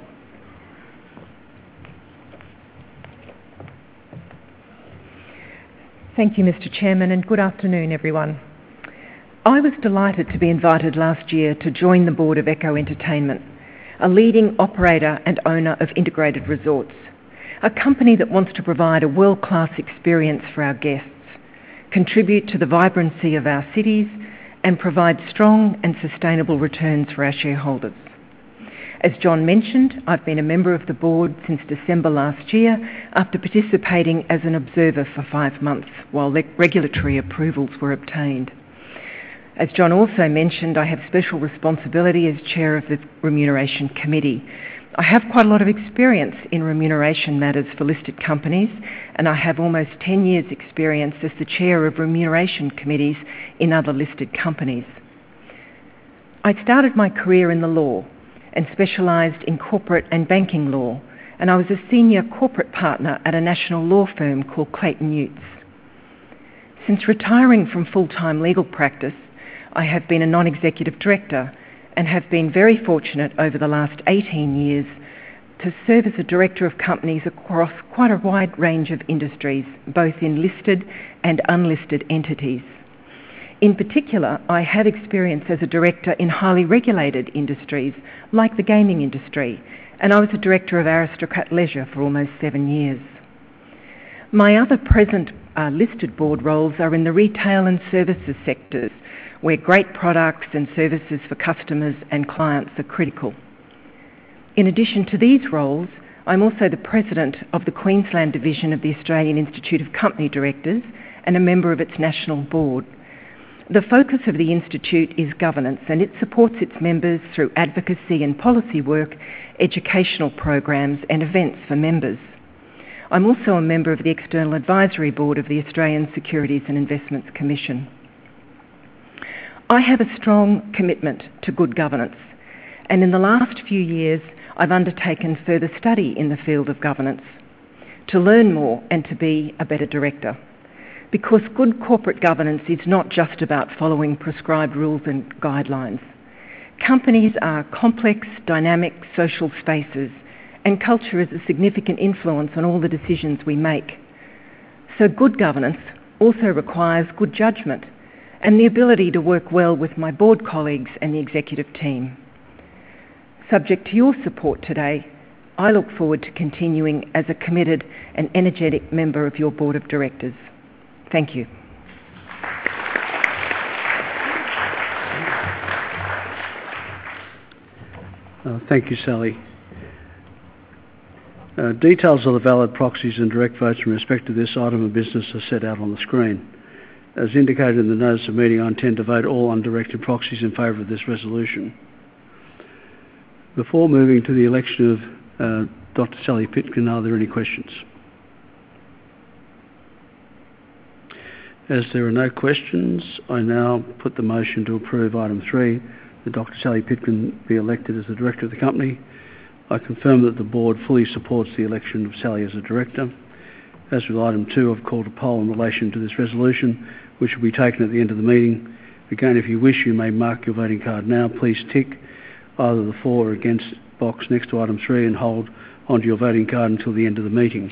Speaker 16: Thank you, Mister Chairman, and good afternoon, everyone. I was delighted to be invited last year to join the board of Echo Entertainment, a leading operator and owner of integrated resorts, a company that wants to provide a world-class experience for our guests, contribute to the vibrancy of our cities, and provide strong and sustainable returns for our shareholders. As John mentioned, I've been a member of the board since December last year after participating as an observer for five months while le- regulatory approvals were obtained. As John also mentioned, I have special responsibility as chair of the Remuneration Committee. I have quite a lot of experience in remuneration matters for listed companies, and I have almost ten years' experience as the chair of remuneration committees in other listed companies. I started my career in the law and specialised in corporate and banking law, and I was a senior corporate partner at a national law firm called Clayton Utz. Since retiring from full-time legal practice, I have been a non-executive director and have been very fortunate over the last eighteen years to serve as a director of companies across quite a wide range of industries, both in listed and unlisted entities. In particular, I have experience as a director in highly regulated industries like the gaming industry, and I was a director of Aristocrat Leisure for almost seven years. My other present uh, listed board roles are in the retail and services sectors, where great products and services for customers and clients are critical. In addition to these roles, I'm also the president of the Queensland division of the Australian Institute of Company Directors and a member of its national board. The focus of the Institute is governance, and it supports its members through advocacy and policy work, educational programs and events for members. I'm also a member of the External Advisory Board of the Australian Securities and Investments Commission. I have a strong commitment to good governance, and in the last few years I've undertaken further study in the field of governance to learn more and to be a better director. Because good corporate governance is not just about following prescribed rules and guidelines. Companies are complex, dynamic social spaces, and culture is a significant influence on all the decisions we make. So good governance also requires good judgment and the ability to work well with my board colleagues and the executive team. Subject to your support today, I look forward to continuing as a committed and energetic member of your board of directors. Thank you.
Speaker 1: Uh, thank you, Sally. Uh, details of the valid proxies and direct votes in respect to this item of business are set out on the screen. As indicated in the notice of meeting, I intend to vote all undirected proxies in favour of this resolution. Before moving to the election of uh, Doctor Sally Pitkin, are there any questions? As there are no questions, I now put the motion to approve item three, that Doctor Sally Pitkin be elected as the Director of the company. I confirm that the Board fully supports the election of Sally as a Director. As with item two, I've called a poll in relation to this resolution, which will be taken at the end of the meeting. Again, if you wish, you may mark your voting card now. Please tick either the for or against box next to item three and hold onto your voting card until the end of the meeting.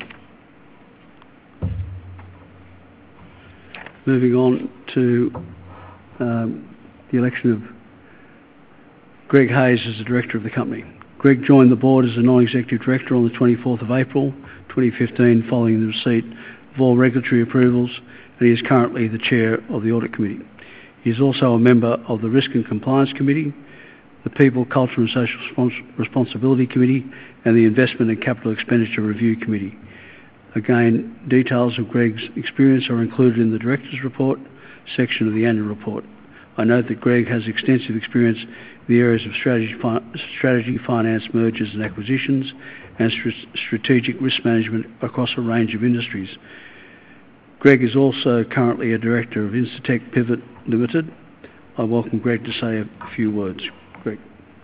Speaker 1: Moving on to um, the election of Greg Hayes as the Director of the company. Greg joined the Board as a Non-Executive Director on the twenty-fourth of April twenty fifteen following the receipt of all regulatory approvals, and he is currently the Chair of the Audit Committee. He is also a member of the Risk and Compliance Committee, the People, Culture and Social Respons- Responsibility Committee, and the Investment and Capital Expenditure Review Committee. Again, details of Greg's experience are included in the Director's Report section of the Annual Report. I note that Greg has extensive experience in the areas of strategy, fi- strategy finance, mergers and acquisitions, and st- strategic risk management across a range of industries. Greg is also currently a Director of Incitec Pivot Limited. I welcome Greg to say a few words. Greg.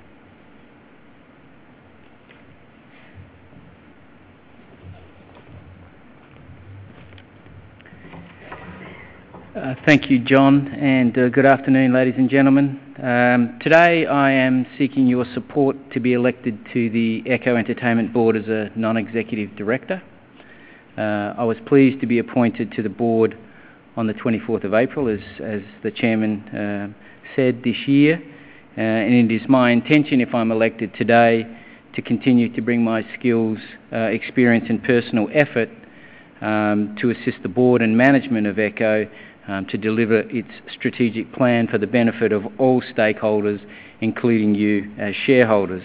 Speaker 17: Uh, thank you, John, and uh, good afternoon, ladies and gentlemen. Um, today I am seeking your support to be elected to the Echo Entertainment Board as a non-executive director. Uh, I was pleased to be appointed to the board on the twenty-fourth of April, as, as the chairman uh, said this year, uh, and it is my intention, if I'm elected today, to continue to bring my skills, uh, experience and personal effort um, to assist the board and management of Echo Um, to deliver its strategic plan for the benefit of all stakeholders, including you as shareholders.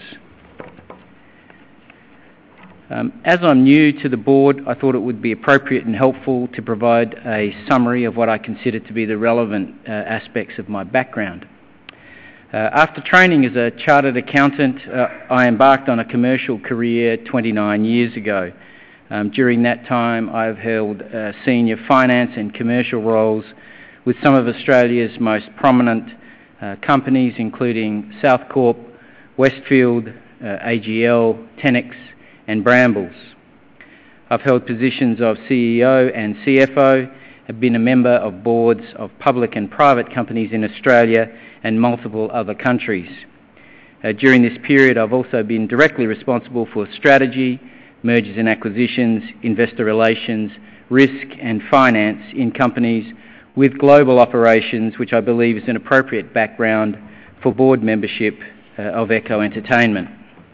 Speaker 17: Um, as I'm new to the board, I thought it would be appropriate and helpful to provide a summary of what I consider to be the relevant uh, aspects of my background. Uh, after training as a chartered accountant, uh, I embarked on a commercial career twenty-nine years ago. Um, during that time, I've held uh, senior finance and commercial roles with some of Australia's most prominent uh, companies, including Southcorp, Westfield, uh, A G L, Tenex and Brambles. I've held positions of C E O and C F O, have been a member of boards of public and private companies in Australia and multiple other countries. Uh, during this period, I've also been directly responsible for strategy, mergers and acquisitions, investor relations, risk and finance in companies with global operations, which I believe is an appropriate background for board membership uh, of Echo Entertainment.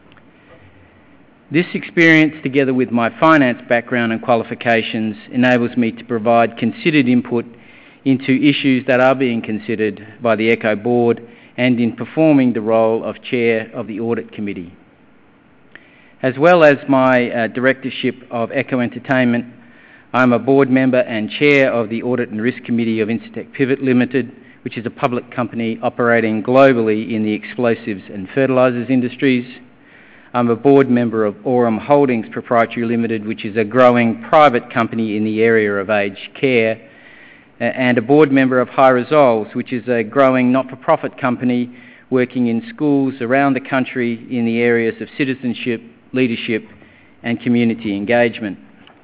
Speaker 17: This experience, together with my finance background and qualifications, enables me to provide considered input into issues that are being considered by the Echo board and in performing the role of Chair of the Audit Committee. As well as my uh, directorship of Echo Entertainment, I'm a board member and chair of the Audit and Risk Committee of Incitec Pivot Limited, which is a public company operating globally in the explosives and fertilisers industries. I'm a board member of Aurum Holdings Proprietary Limited, which is a growing private company in the area of aged care, uh, and a board member of High Resolves, which is a growing not-for-profit company working in schools around the country in the areas of citizenship, leadership and community engagement.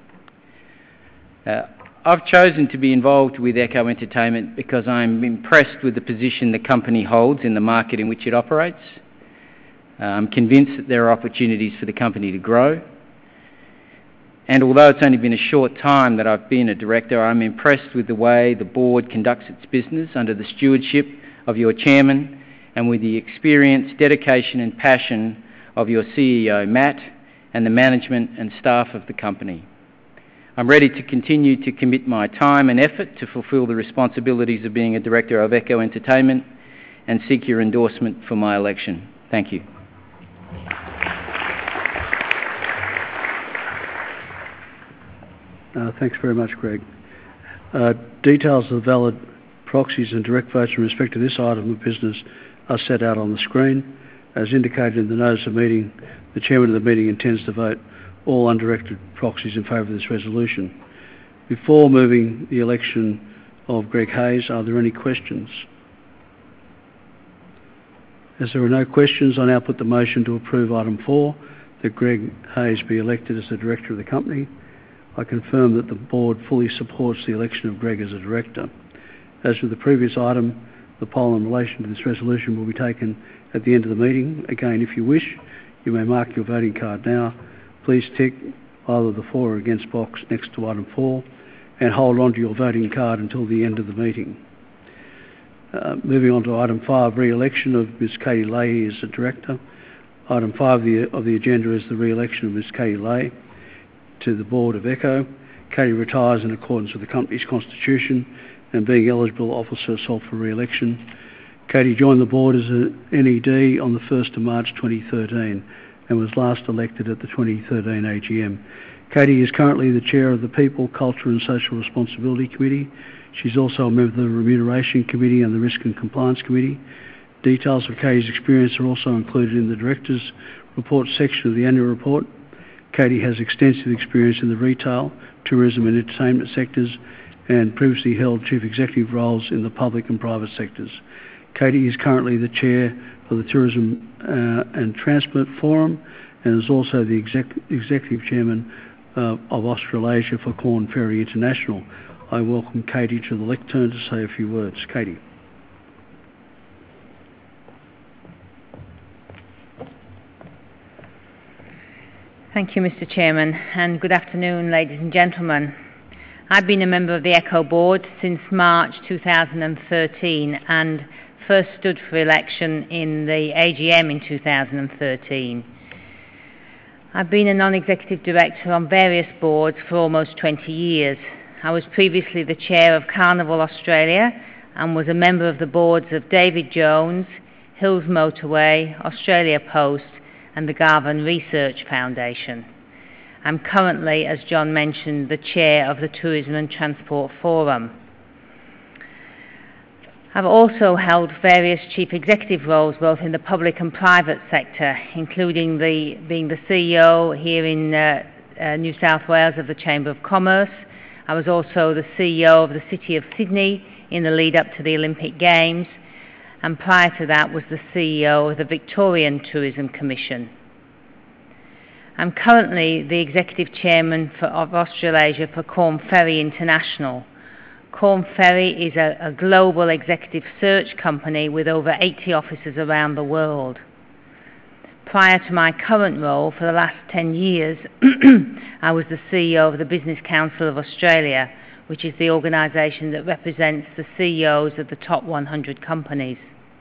Speaker 17: Uh, I've chosen to be involved with Echo Entertainment because I'm impressed with the position the company holds in the market in which it operates. Uh, I'm convinced that there are opportunities for the company to grow. And although it's only been a short time that I've been a director, I'm impressed with the way the board conducts its business under the stewardship of your chairman and with the experience, dedication and passion of your C E O, Matt, and the management and staff of the company. I'm ready to continue to commit my time and effort to fulfil the responsibilities of being a director of Echo Entertainment and seek your endorsement for my election. Thank you.
Speaker 1: Uh, thanks very much, Greg. Uh, details of the valid proxies and direct votes in respect to this item of business are set out on the screen. As indicated in the notice of meeting, the chairman of the meeting intends to vote all undirected proxies in favour of this resolution. Before moving the election of Greg Hayes, are there any questions? As there are no questions, I now put the motion to approve item four, that Greg Hayes be elected as the director of the company. I confirm that the board fully supports the election of Greg as a director. As with the previous item, the poll in relation to this resolution will be taken at the end of the meeting. Again, if you wish, you may mark your voting card now. Please tick either the for or against box next to item four and hold on to your voting card until the end of the meeting. Uh, moving on to item five, re-election of Miz Katie Leahy as a director. Item five of the, of the agenda is the re-election of Miz Katie Leahy to the board of ECHO. Katie retires in accordance with the company's constitution and, being eligible, offers herself for re-election. Katie joined the board as an N E D on the first of March twenty thirteen and was last elected at the twenty thirteen A G M. Katie is currently the chair of the People, Culture and Social Responsibility Committee. She's also a member of the Remuneration Committee and the Risk and Compliance Committee. Details of Katie's experience are also included in the Directors' Report section of the annual report. Katie has extensive experience in the retail, tourism and entertainment sectors and previously held chief executive roles in the public and private sectors. Katie is currently the chair of the Tourism uh, and Transport Forum and is also the exec executive chairman uh, of Australasia for Korn Ferry International. I welcome Katie to the lectern to say a few words. Katie.
Speaker 18: Thank you, Mister Chairman, and good afternoon, ladies and gentlemen. I've been a member of the ECHO board since March two thousand thirteen and first stood for election in the A G M in two thousand thirteen. I've been a non-executive director on various boards for almost twenty years. I was previously the chair of Carnival Australia and was a member of the boards of David Jones, Hills Motorway, Australia Post and the Garvan Research Foundation. I'm currently, as John mentioned, the chair of the Tourism and Transport Forum. I've also held various chief executive roles both in the public and private sector, including the, being the C E O here in uh, uh, New South Wales of the Chamber of Commerce. I was also the C E O of the City of Sydney in the lead up to the Olympic Games, and prior to that was the C E O of the Victorian Tourism Commission. I'm currently the executive chairman for, of Australasia for Korn Ferry International. Korn Ferry is a, a global executive search company with over eighty offices around the world. Prior to my current role, for the last ten years, I was the C E O of the Business Council of Australia, which is the organisation that represents the C E Os of the top one hundred companies.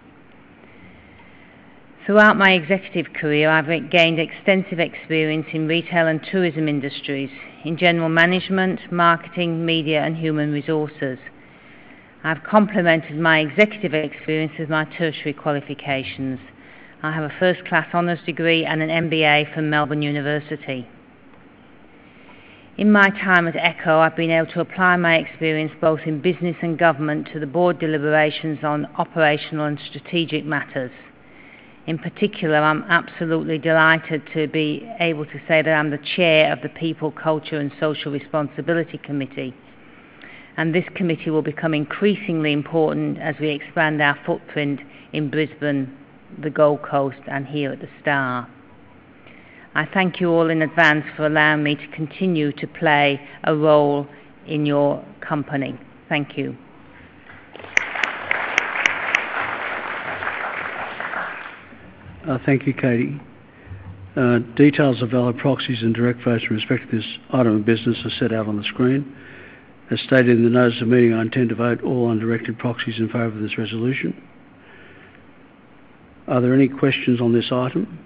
Speaker 18: Throughout my executive career, I've gained extensive experience in retail and tourism industries, in general management, marketing, media and human resources. I've complemented my executive experience with my tertiary qualifications. I have a first-class honours degree and an M B A from Melbourne University. In my time at ECHO, I've been able to apply my experience both in business and government to the board deliberations on operational and strategic matters. In particular, I'm absolutely delighted to be able to say that I'm the chair of the People, Culture and Social Responsibility Committee. And this committee will become increasingly important as we expand our footprint in Brisbane, the Gold Coast and here at the Star. I thank you all in advance for allowing me to continue to play a role in your company. Thank you.
Speaker 1: Uh, thank you, Katie. Uh, details of valid proxies and direct votes in respect to this item of business are set out on the screen. As stated in the notice of meeting, I intend to vote all undirected proxies in favour of this resolution. Are there any questions on this item?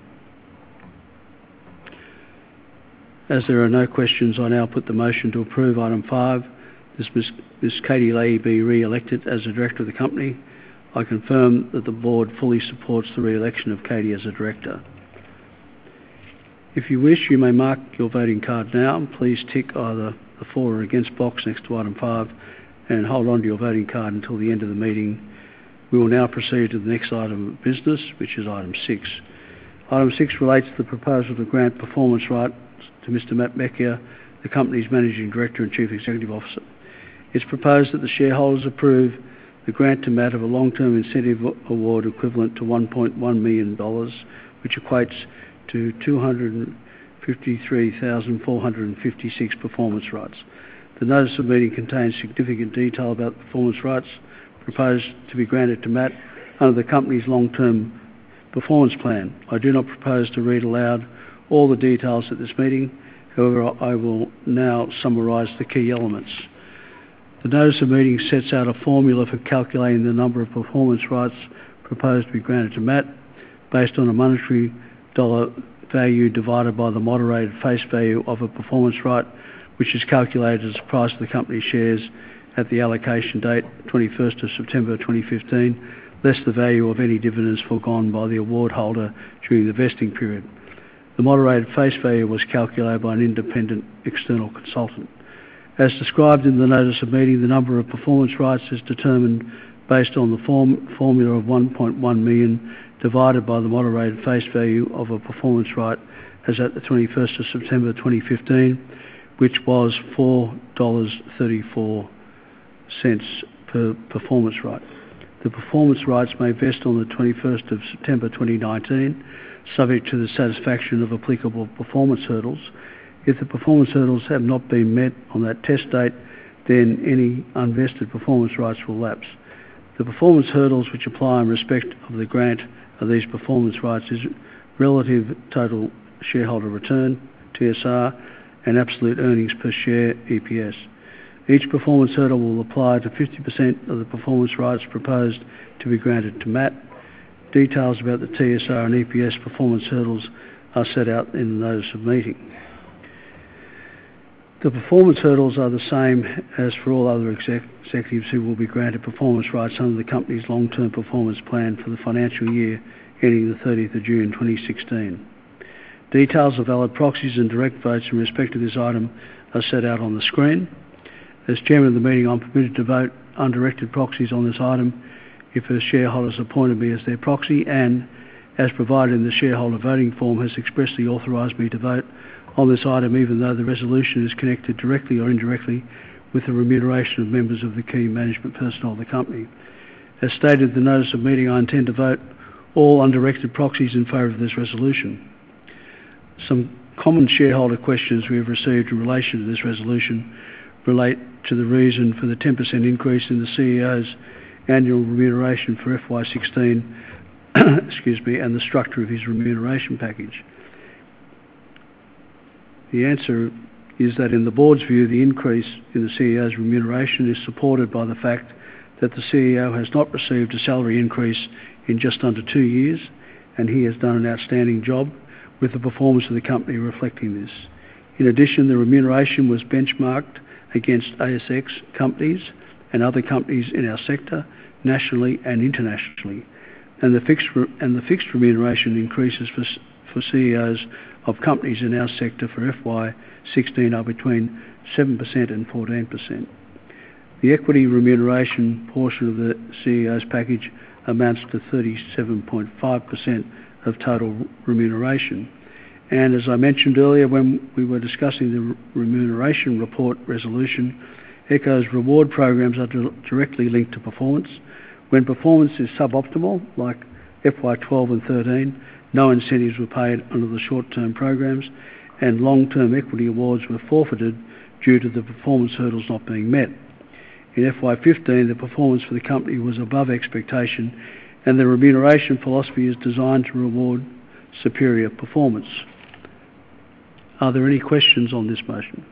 Speaker 1: As there are no questions, I now put the motion to approve item five, this Miz Miz Katie Leahy be re-elected as a director of the company. I confirm that the board fully supports the re-election of Katie as a director. If you wish, you may mark your voting card now and please tick either the for or against box next to item five and hold on to your voting card until the end of the meeting. We will now proceed to the next item of business, which is item six. Item six relates to the proposal to grant performance rights to Mister Matt Bekier, the company's Managing Director and Chief Executive Officer. It's proposed that the shareholders approve the grant to Matt of a long-term incentive award equivalent to one point one million dollars, which equates to two hundred fifty-three thousand four hundred fifty-six performance rights. The notice of meeting contains significant detail about the performance rights proposed to be granted to Matt under the company's long-term performance plan. I do not propose to read aloud all the details at this meeting. However, I will now summarise the key elements. The notice of meeting sets out a formula for calculating the number of performance rights proposed to be granted to Matt based on a monetary dollar value divided by the moderated face value of a performance right, which is calculated as the price of the company's shares at the allocation date, twenty-first of September twenty fifteen, less the value of any dividends foregone by the award holder during the vesting period. The moderated face value was calculated by an independent external consultant. As described in the notice of meeting, the number of performance rights is determined based on the form, formula of one point one million divided by the moderated face value of a performance right as at the twenty-first of September twenty fifteen, which was four dollars thirty-four per performance right. The performance rights may vest on the twenty-first of September twenty nineteen, subject to the satisfaction of applicable performance hurdles. If the performance hurdles have not been met on that test date, then any unvested performance rights will lapse. The performance hurdles which apply in respect of the grant of these performance rights is relative total shareholder return, T S R, and absolute earnings per share, E P S. Each performance hurdle will apply to fifty percent of the performance rights proposed to be granted to Matt. Details about the T S R and E P S performance hurdles are set out in the notice of meeting. The performance hurdles are the same as for all other exec executives who will be granted performance rights under the company's long-term performance plan for the financial year ending the thirtieth of June twenty sixteen. Details of valid proxies and direct votes in respect of this item are set out on the screen. As Chairman of the meeting, I'm permitted to vote undirected proxies on this item if a shareholder has appointed me as their proxy and, as provided in the shareholder voting form, has expressly authorised me to vote on this item even though the resolution is connected directly or indirectly with the remuneration of members of the key management personnel of the company. As stated in the notice of meeting, I intend to vote all undirected proxies in favour of this resolution. Some common shareholder questions we have received in relation to this resolution relate to the reason for the ten percent increase in the C E O's annual remuneration for F Y sixteen excuse me, and the structure of his remuneration package. The answer is that in the board's view, the increase in the C E O's remuneration is supported by the fact that the C E O has not received a salary increase in just under two years, and he has done an outstanding job with the performance of the company reflecting this. In addition, the remuneration was benchmarked against A S X companies and other companies in our sector, nationally and internationally, and the fixed re and the fixed remuneration increases for for C E Os of companies in our sector for F Y sixteen are between seven percent and fourteen percent. The equity remuneration portion of the C E O's package amounts to thirty-seven point five percent of total remuneration. And as I mentioned earlier when we were discussing the remuneration report resolution, ECO's reward programs are directly linked to performance. When performance is suboptimal, like F Y twelve and thirteen, no incentives were paid under the short-term programs, and long-term equity awards were forfeited due to the performance hurdles not being met. In F Y fifteen, the performance for the company was above expectation, and the remuneration philosophy is designed to reward superior performance. Are there any questions on this motion?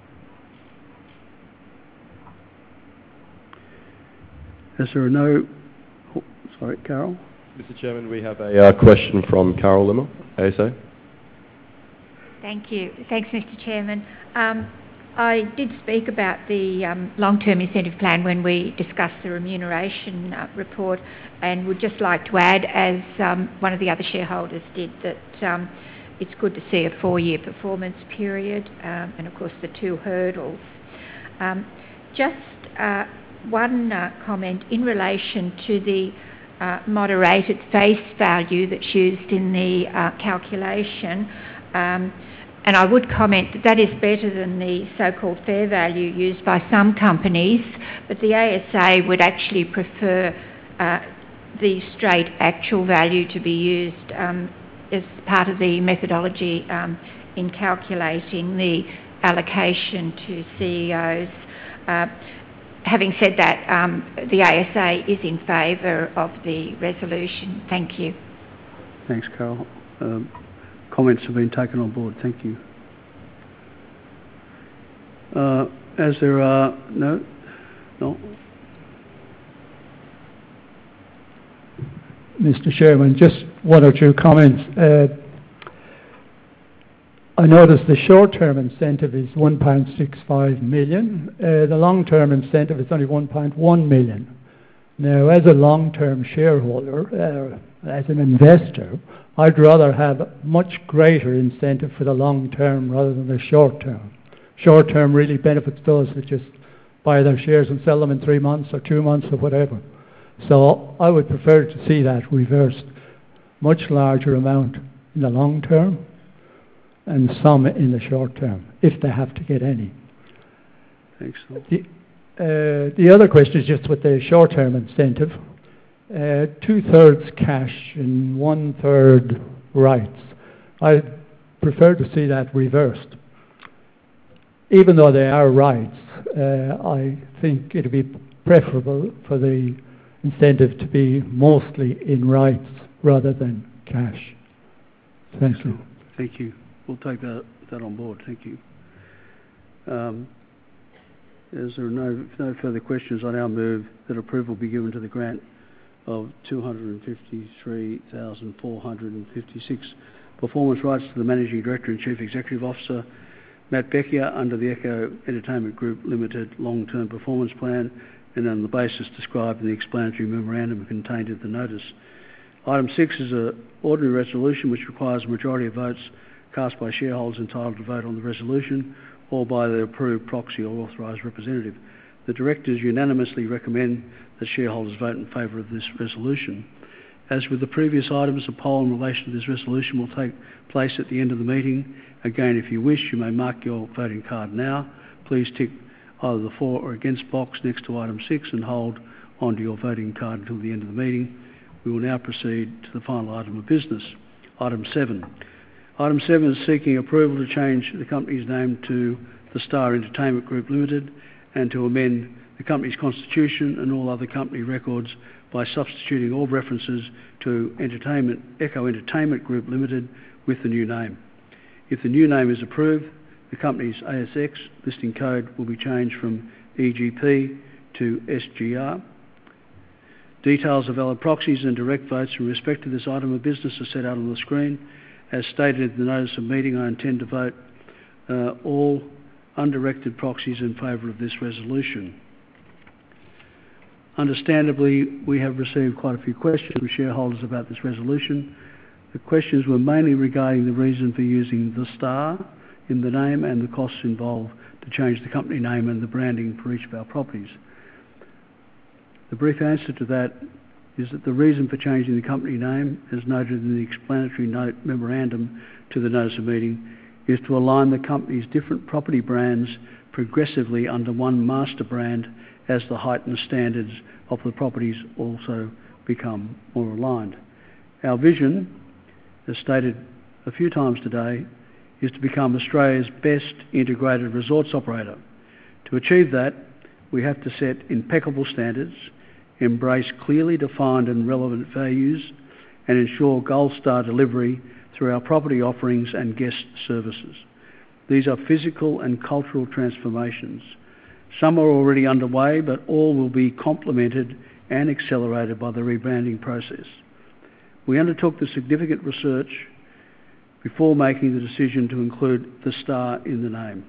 Speaker 1: As there are no... Oh, sorry, Carol?
Speaker 5: Mister Chairman, we have a uh, question from Carol Limmer, A S A.
Speaker 6: Thank you. Thanks, Mister Chairman. Um, I did speak about the um, long-term incentive plan when we discussed the remuneration uh, report, and would just like to add, as um, one of the other shareholders did, that um, it's good to see a four-year performance period, um, and of course the two hurdles Um, just uh, one uh, comment in relation to the uh, moderated face value that's used in the uh, calculation. Um, and I would comment that that is better than the so-called fair value used by some companies, but the A S A would actually prefer uh, the straight actual value to be used um, as part of the methodology um, in calculating the allocation to C E Os. Uh, having said that, um, the A S A is in favour of the resolution. Thank you.
Speaker 1: Thanks, Carol. Um, comments have been taken on board. Thank you. Uh, as there are no, no.
Speaker 4: Mister Chairman, just one or two comments. Uh, I noticed the short-term incentive is one point six five million. Uh, the long-term incentive is only one point one million. Now, as a long-term shareholder, uh, as an investor, I'd rather have much greater incentive for the long-term rather than the short-term. Short-term really benefits those that just buy their shares and sell them in three months or two months or whatever. So I would prefer to see that reversed, much larger amount in the long-term and some in the short-term, if they have to get any.
Speaker 1: Thanks.
Speaker 4: The, uh, the other question is just with the short-term incentive. Uh, two-thirds cash and one-third rights. I prefer to see that reversed. Even though they are rights, uh, I think it would be preferable for the incentive to be mostly in rights rather than cash. Thank you.
Speaker 1: Thank you. We'll take that, that on board. Thank you. Um, as there are no, no further questions, I now move that approval be given to the grant of two hundred fifty-three thousand four hundred fifty-six performance rights to the Managing Director and Chief Executive Officer, Matt Bekier, under the Echo Entertainment Group Limited Long-Term Performance Plan and on the basis described in the explanatory memorandum contained in the notice. Item six is an ordinary resolution which requires a majority of votes cast by shareholders entitled to vote on the resolution or by the approved proxy or authorised representative. The directors unanimously recommend that shareholders vote in favour of this resolution. As with the previous items, a poll in relation to this resolution will take place at the end of the meeting. Again, if you wish, you may mark your voting card now. Please tick either the for or against box next to item six and hold onto your voting card until the end of the meeting. We will now proceed to the final item of business. Item seven. Item seven is seeking approval to change the company's name to The Star Entertainment Group Limited and to amend the company's constitution and all other company records by substituting all references to Entertainment, Echo Entertainment Group Limited with the new name. If the new name is approved, the company's A S X listing code will be changed from E G P to S G R. Details of valid proxies and direct votes in respect to this item of business are set out on the screen. As stated in the notice of meeting, I intend to vote uh, all undirected proxies in favour of this resolution. Understandably, we have received quite a few questions from shareholders about this resolution. The questions were mainly regarding the reason for using The Star in the name and the costs involved to change the company name and the branding for each of our properties. The brief answer to that is that the reason for changing the company name, as noted in the explanatory note memorandum to the notice of meeting, is to align the company's different property brands progressively under one master brand as the heightened standards of the properties also become more aligned. Our vision, as stated a few times today, is to become Australia's best integrated resorts operator. To achieve that, we have to set impeccable standards, embrace clearly defined and relevant values, and ensure gold star delivery through our property offerings and guest services. These are physical and cultural transformations. Some are already underway, but all will be complemented and accelerated by the rebranding process. We undertook the significant research before making the decision to include The Star in the name.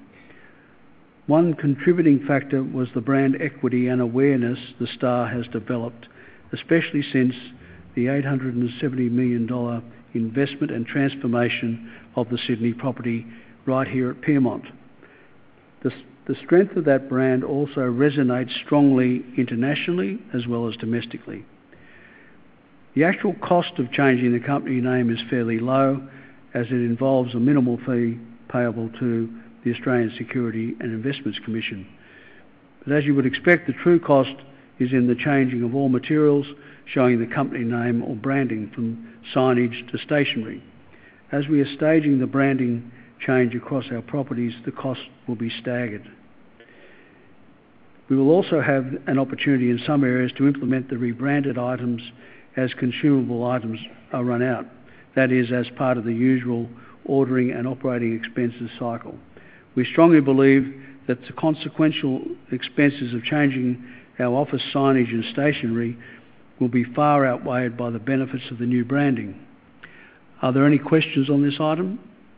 Speaker 1: One contributing factor was the brand equity and awareness The Star has developed, especially since the eight hundred seventy million dollars investment and transformation of the Sydney property right here at Pyrmont. The, The strength of that brand also resonates strongly internationally as well as domestically. The actual cost of changing the company name is fairly low, as it involves a minimal fee payable to the Australian Security and Investments Commission. But as you would expect, the true cost is in the changing of all materials showing the company name or branding, from signage to stationery. As we are staging the branding change across our properties, the cost will be staggered. We will also have an opportunity in some areas to implement the rebranded items as consumable items are run out. That is, as part of the usual ordering and operating expenses cycle. We strongly believe that the consequential expenses of changing our office signage and stationery will be far outweighed by the benefits of the new branding. Are there any questions on this item?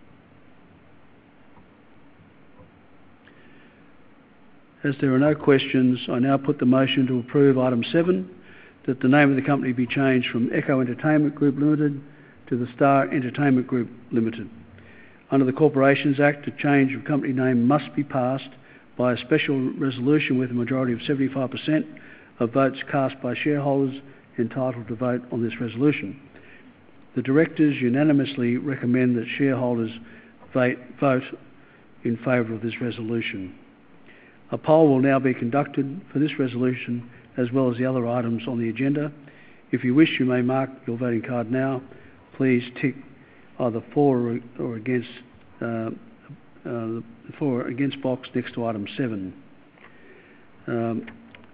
Speaker 1: As there are no questions, I now put the motion to approve item seven, that the name of the company be changed from Echo Entertainment Group Limited to the Star Entertainment Group Limited. Under the Corporations Act, a change of company name must be passed by a special resolution with a majority of seventy-five percent of votes cast by shareholders entitled to vote on this resolution. The directors unanimously recommend that shareholders vote in favour of this resolution. A poll will now be conducted for this resolution as well as the other items on the agenda. If you wish, you may mark your voting card now. Please tick either for or, or against uh, uh, the for or against box next to item seven. Um,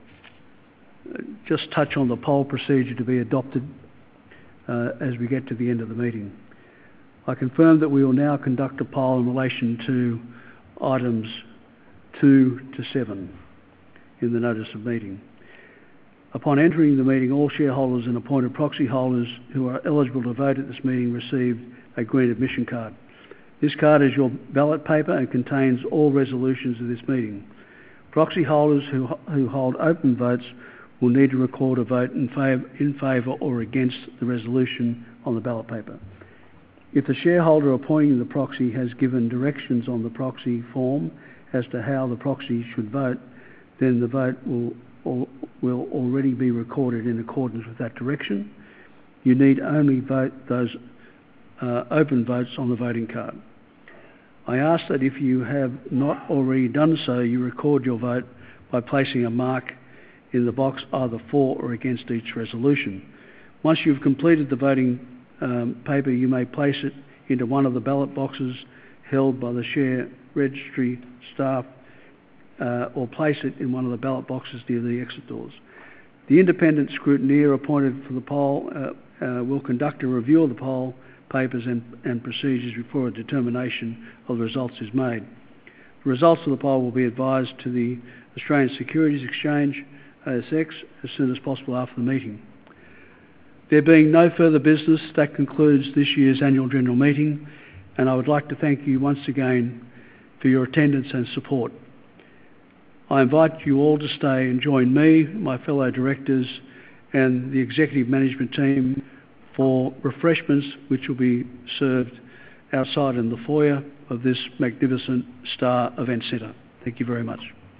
Speaker 1: just touch on the poll procedure to be adopted uh, as we get to the end of the meeting. I confirm that we will now conduct a poll in relation to items two to seven in the notice of meeting. Upon entering the meeting, all shareholders and appointed proxy holders who are eligible to vote at this meeting received a green admission card. This card is your ballot paper and contains all resolutions of this meeting. Proxy holders who, who hold open votes will need to record a vote in favour, in favour or against the resolution on the ballot paper. If the shareholder appointing the proxy has given directions on the proxy form as to how the proxy should vote, then the vote will, or, will already be recorded in accordance with that direction. You need only vote those uh, open votes on the voting card. I ask that if you have not already done so, you record your vote by placing a mark in the box either for or against each resolution. Once you've completed the voting um, paper, you may place it into one of the ballot boxes held by the share registry staff uh, or place it in one of the ballot boxes near the exit doors. The independent scrutineer appointed for the poll uh, uh, will conduct a review of the poll papers and, and procedures before a determination of the results is made. The results of the poll will be advised to the Australian Securities Exchange, A S X, as soon as possible after the meeting. There being no further business, that concludes this year's annual general meeting, and I would like to thank you once again for your attendance and support. I invite you all to stay and join me, my fellow directors, and the executive management team for refreshments which will be served outside in the foyer of this magnificent Star Event Centre. Thank you very much.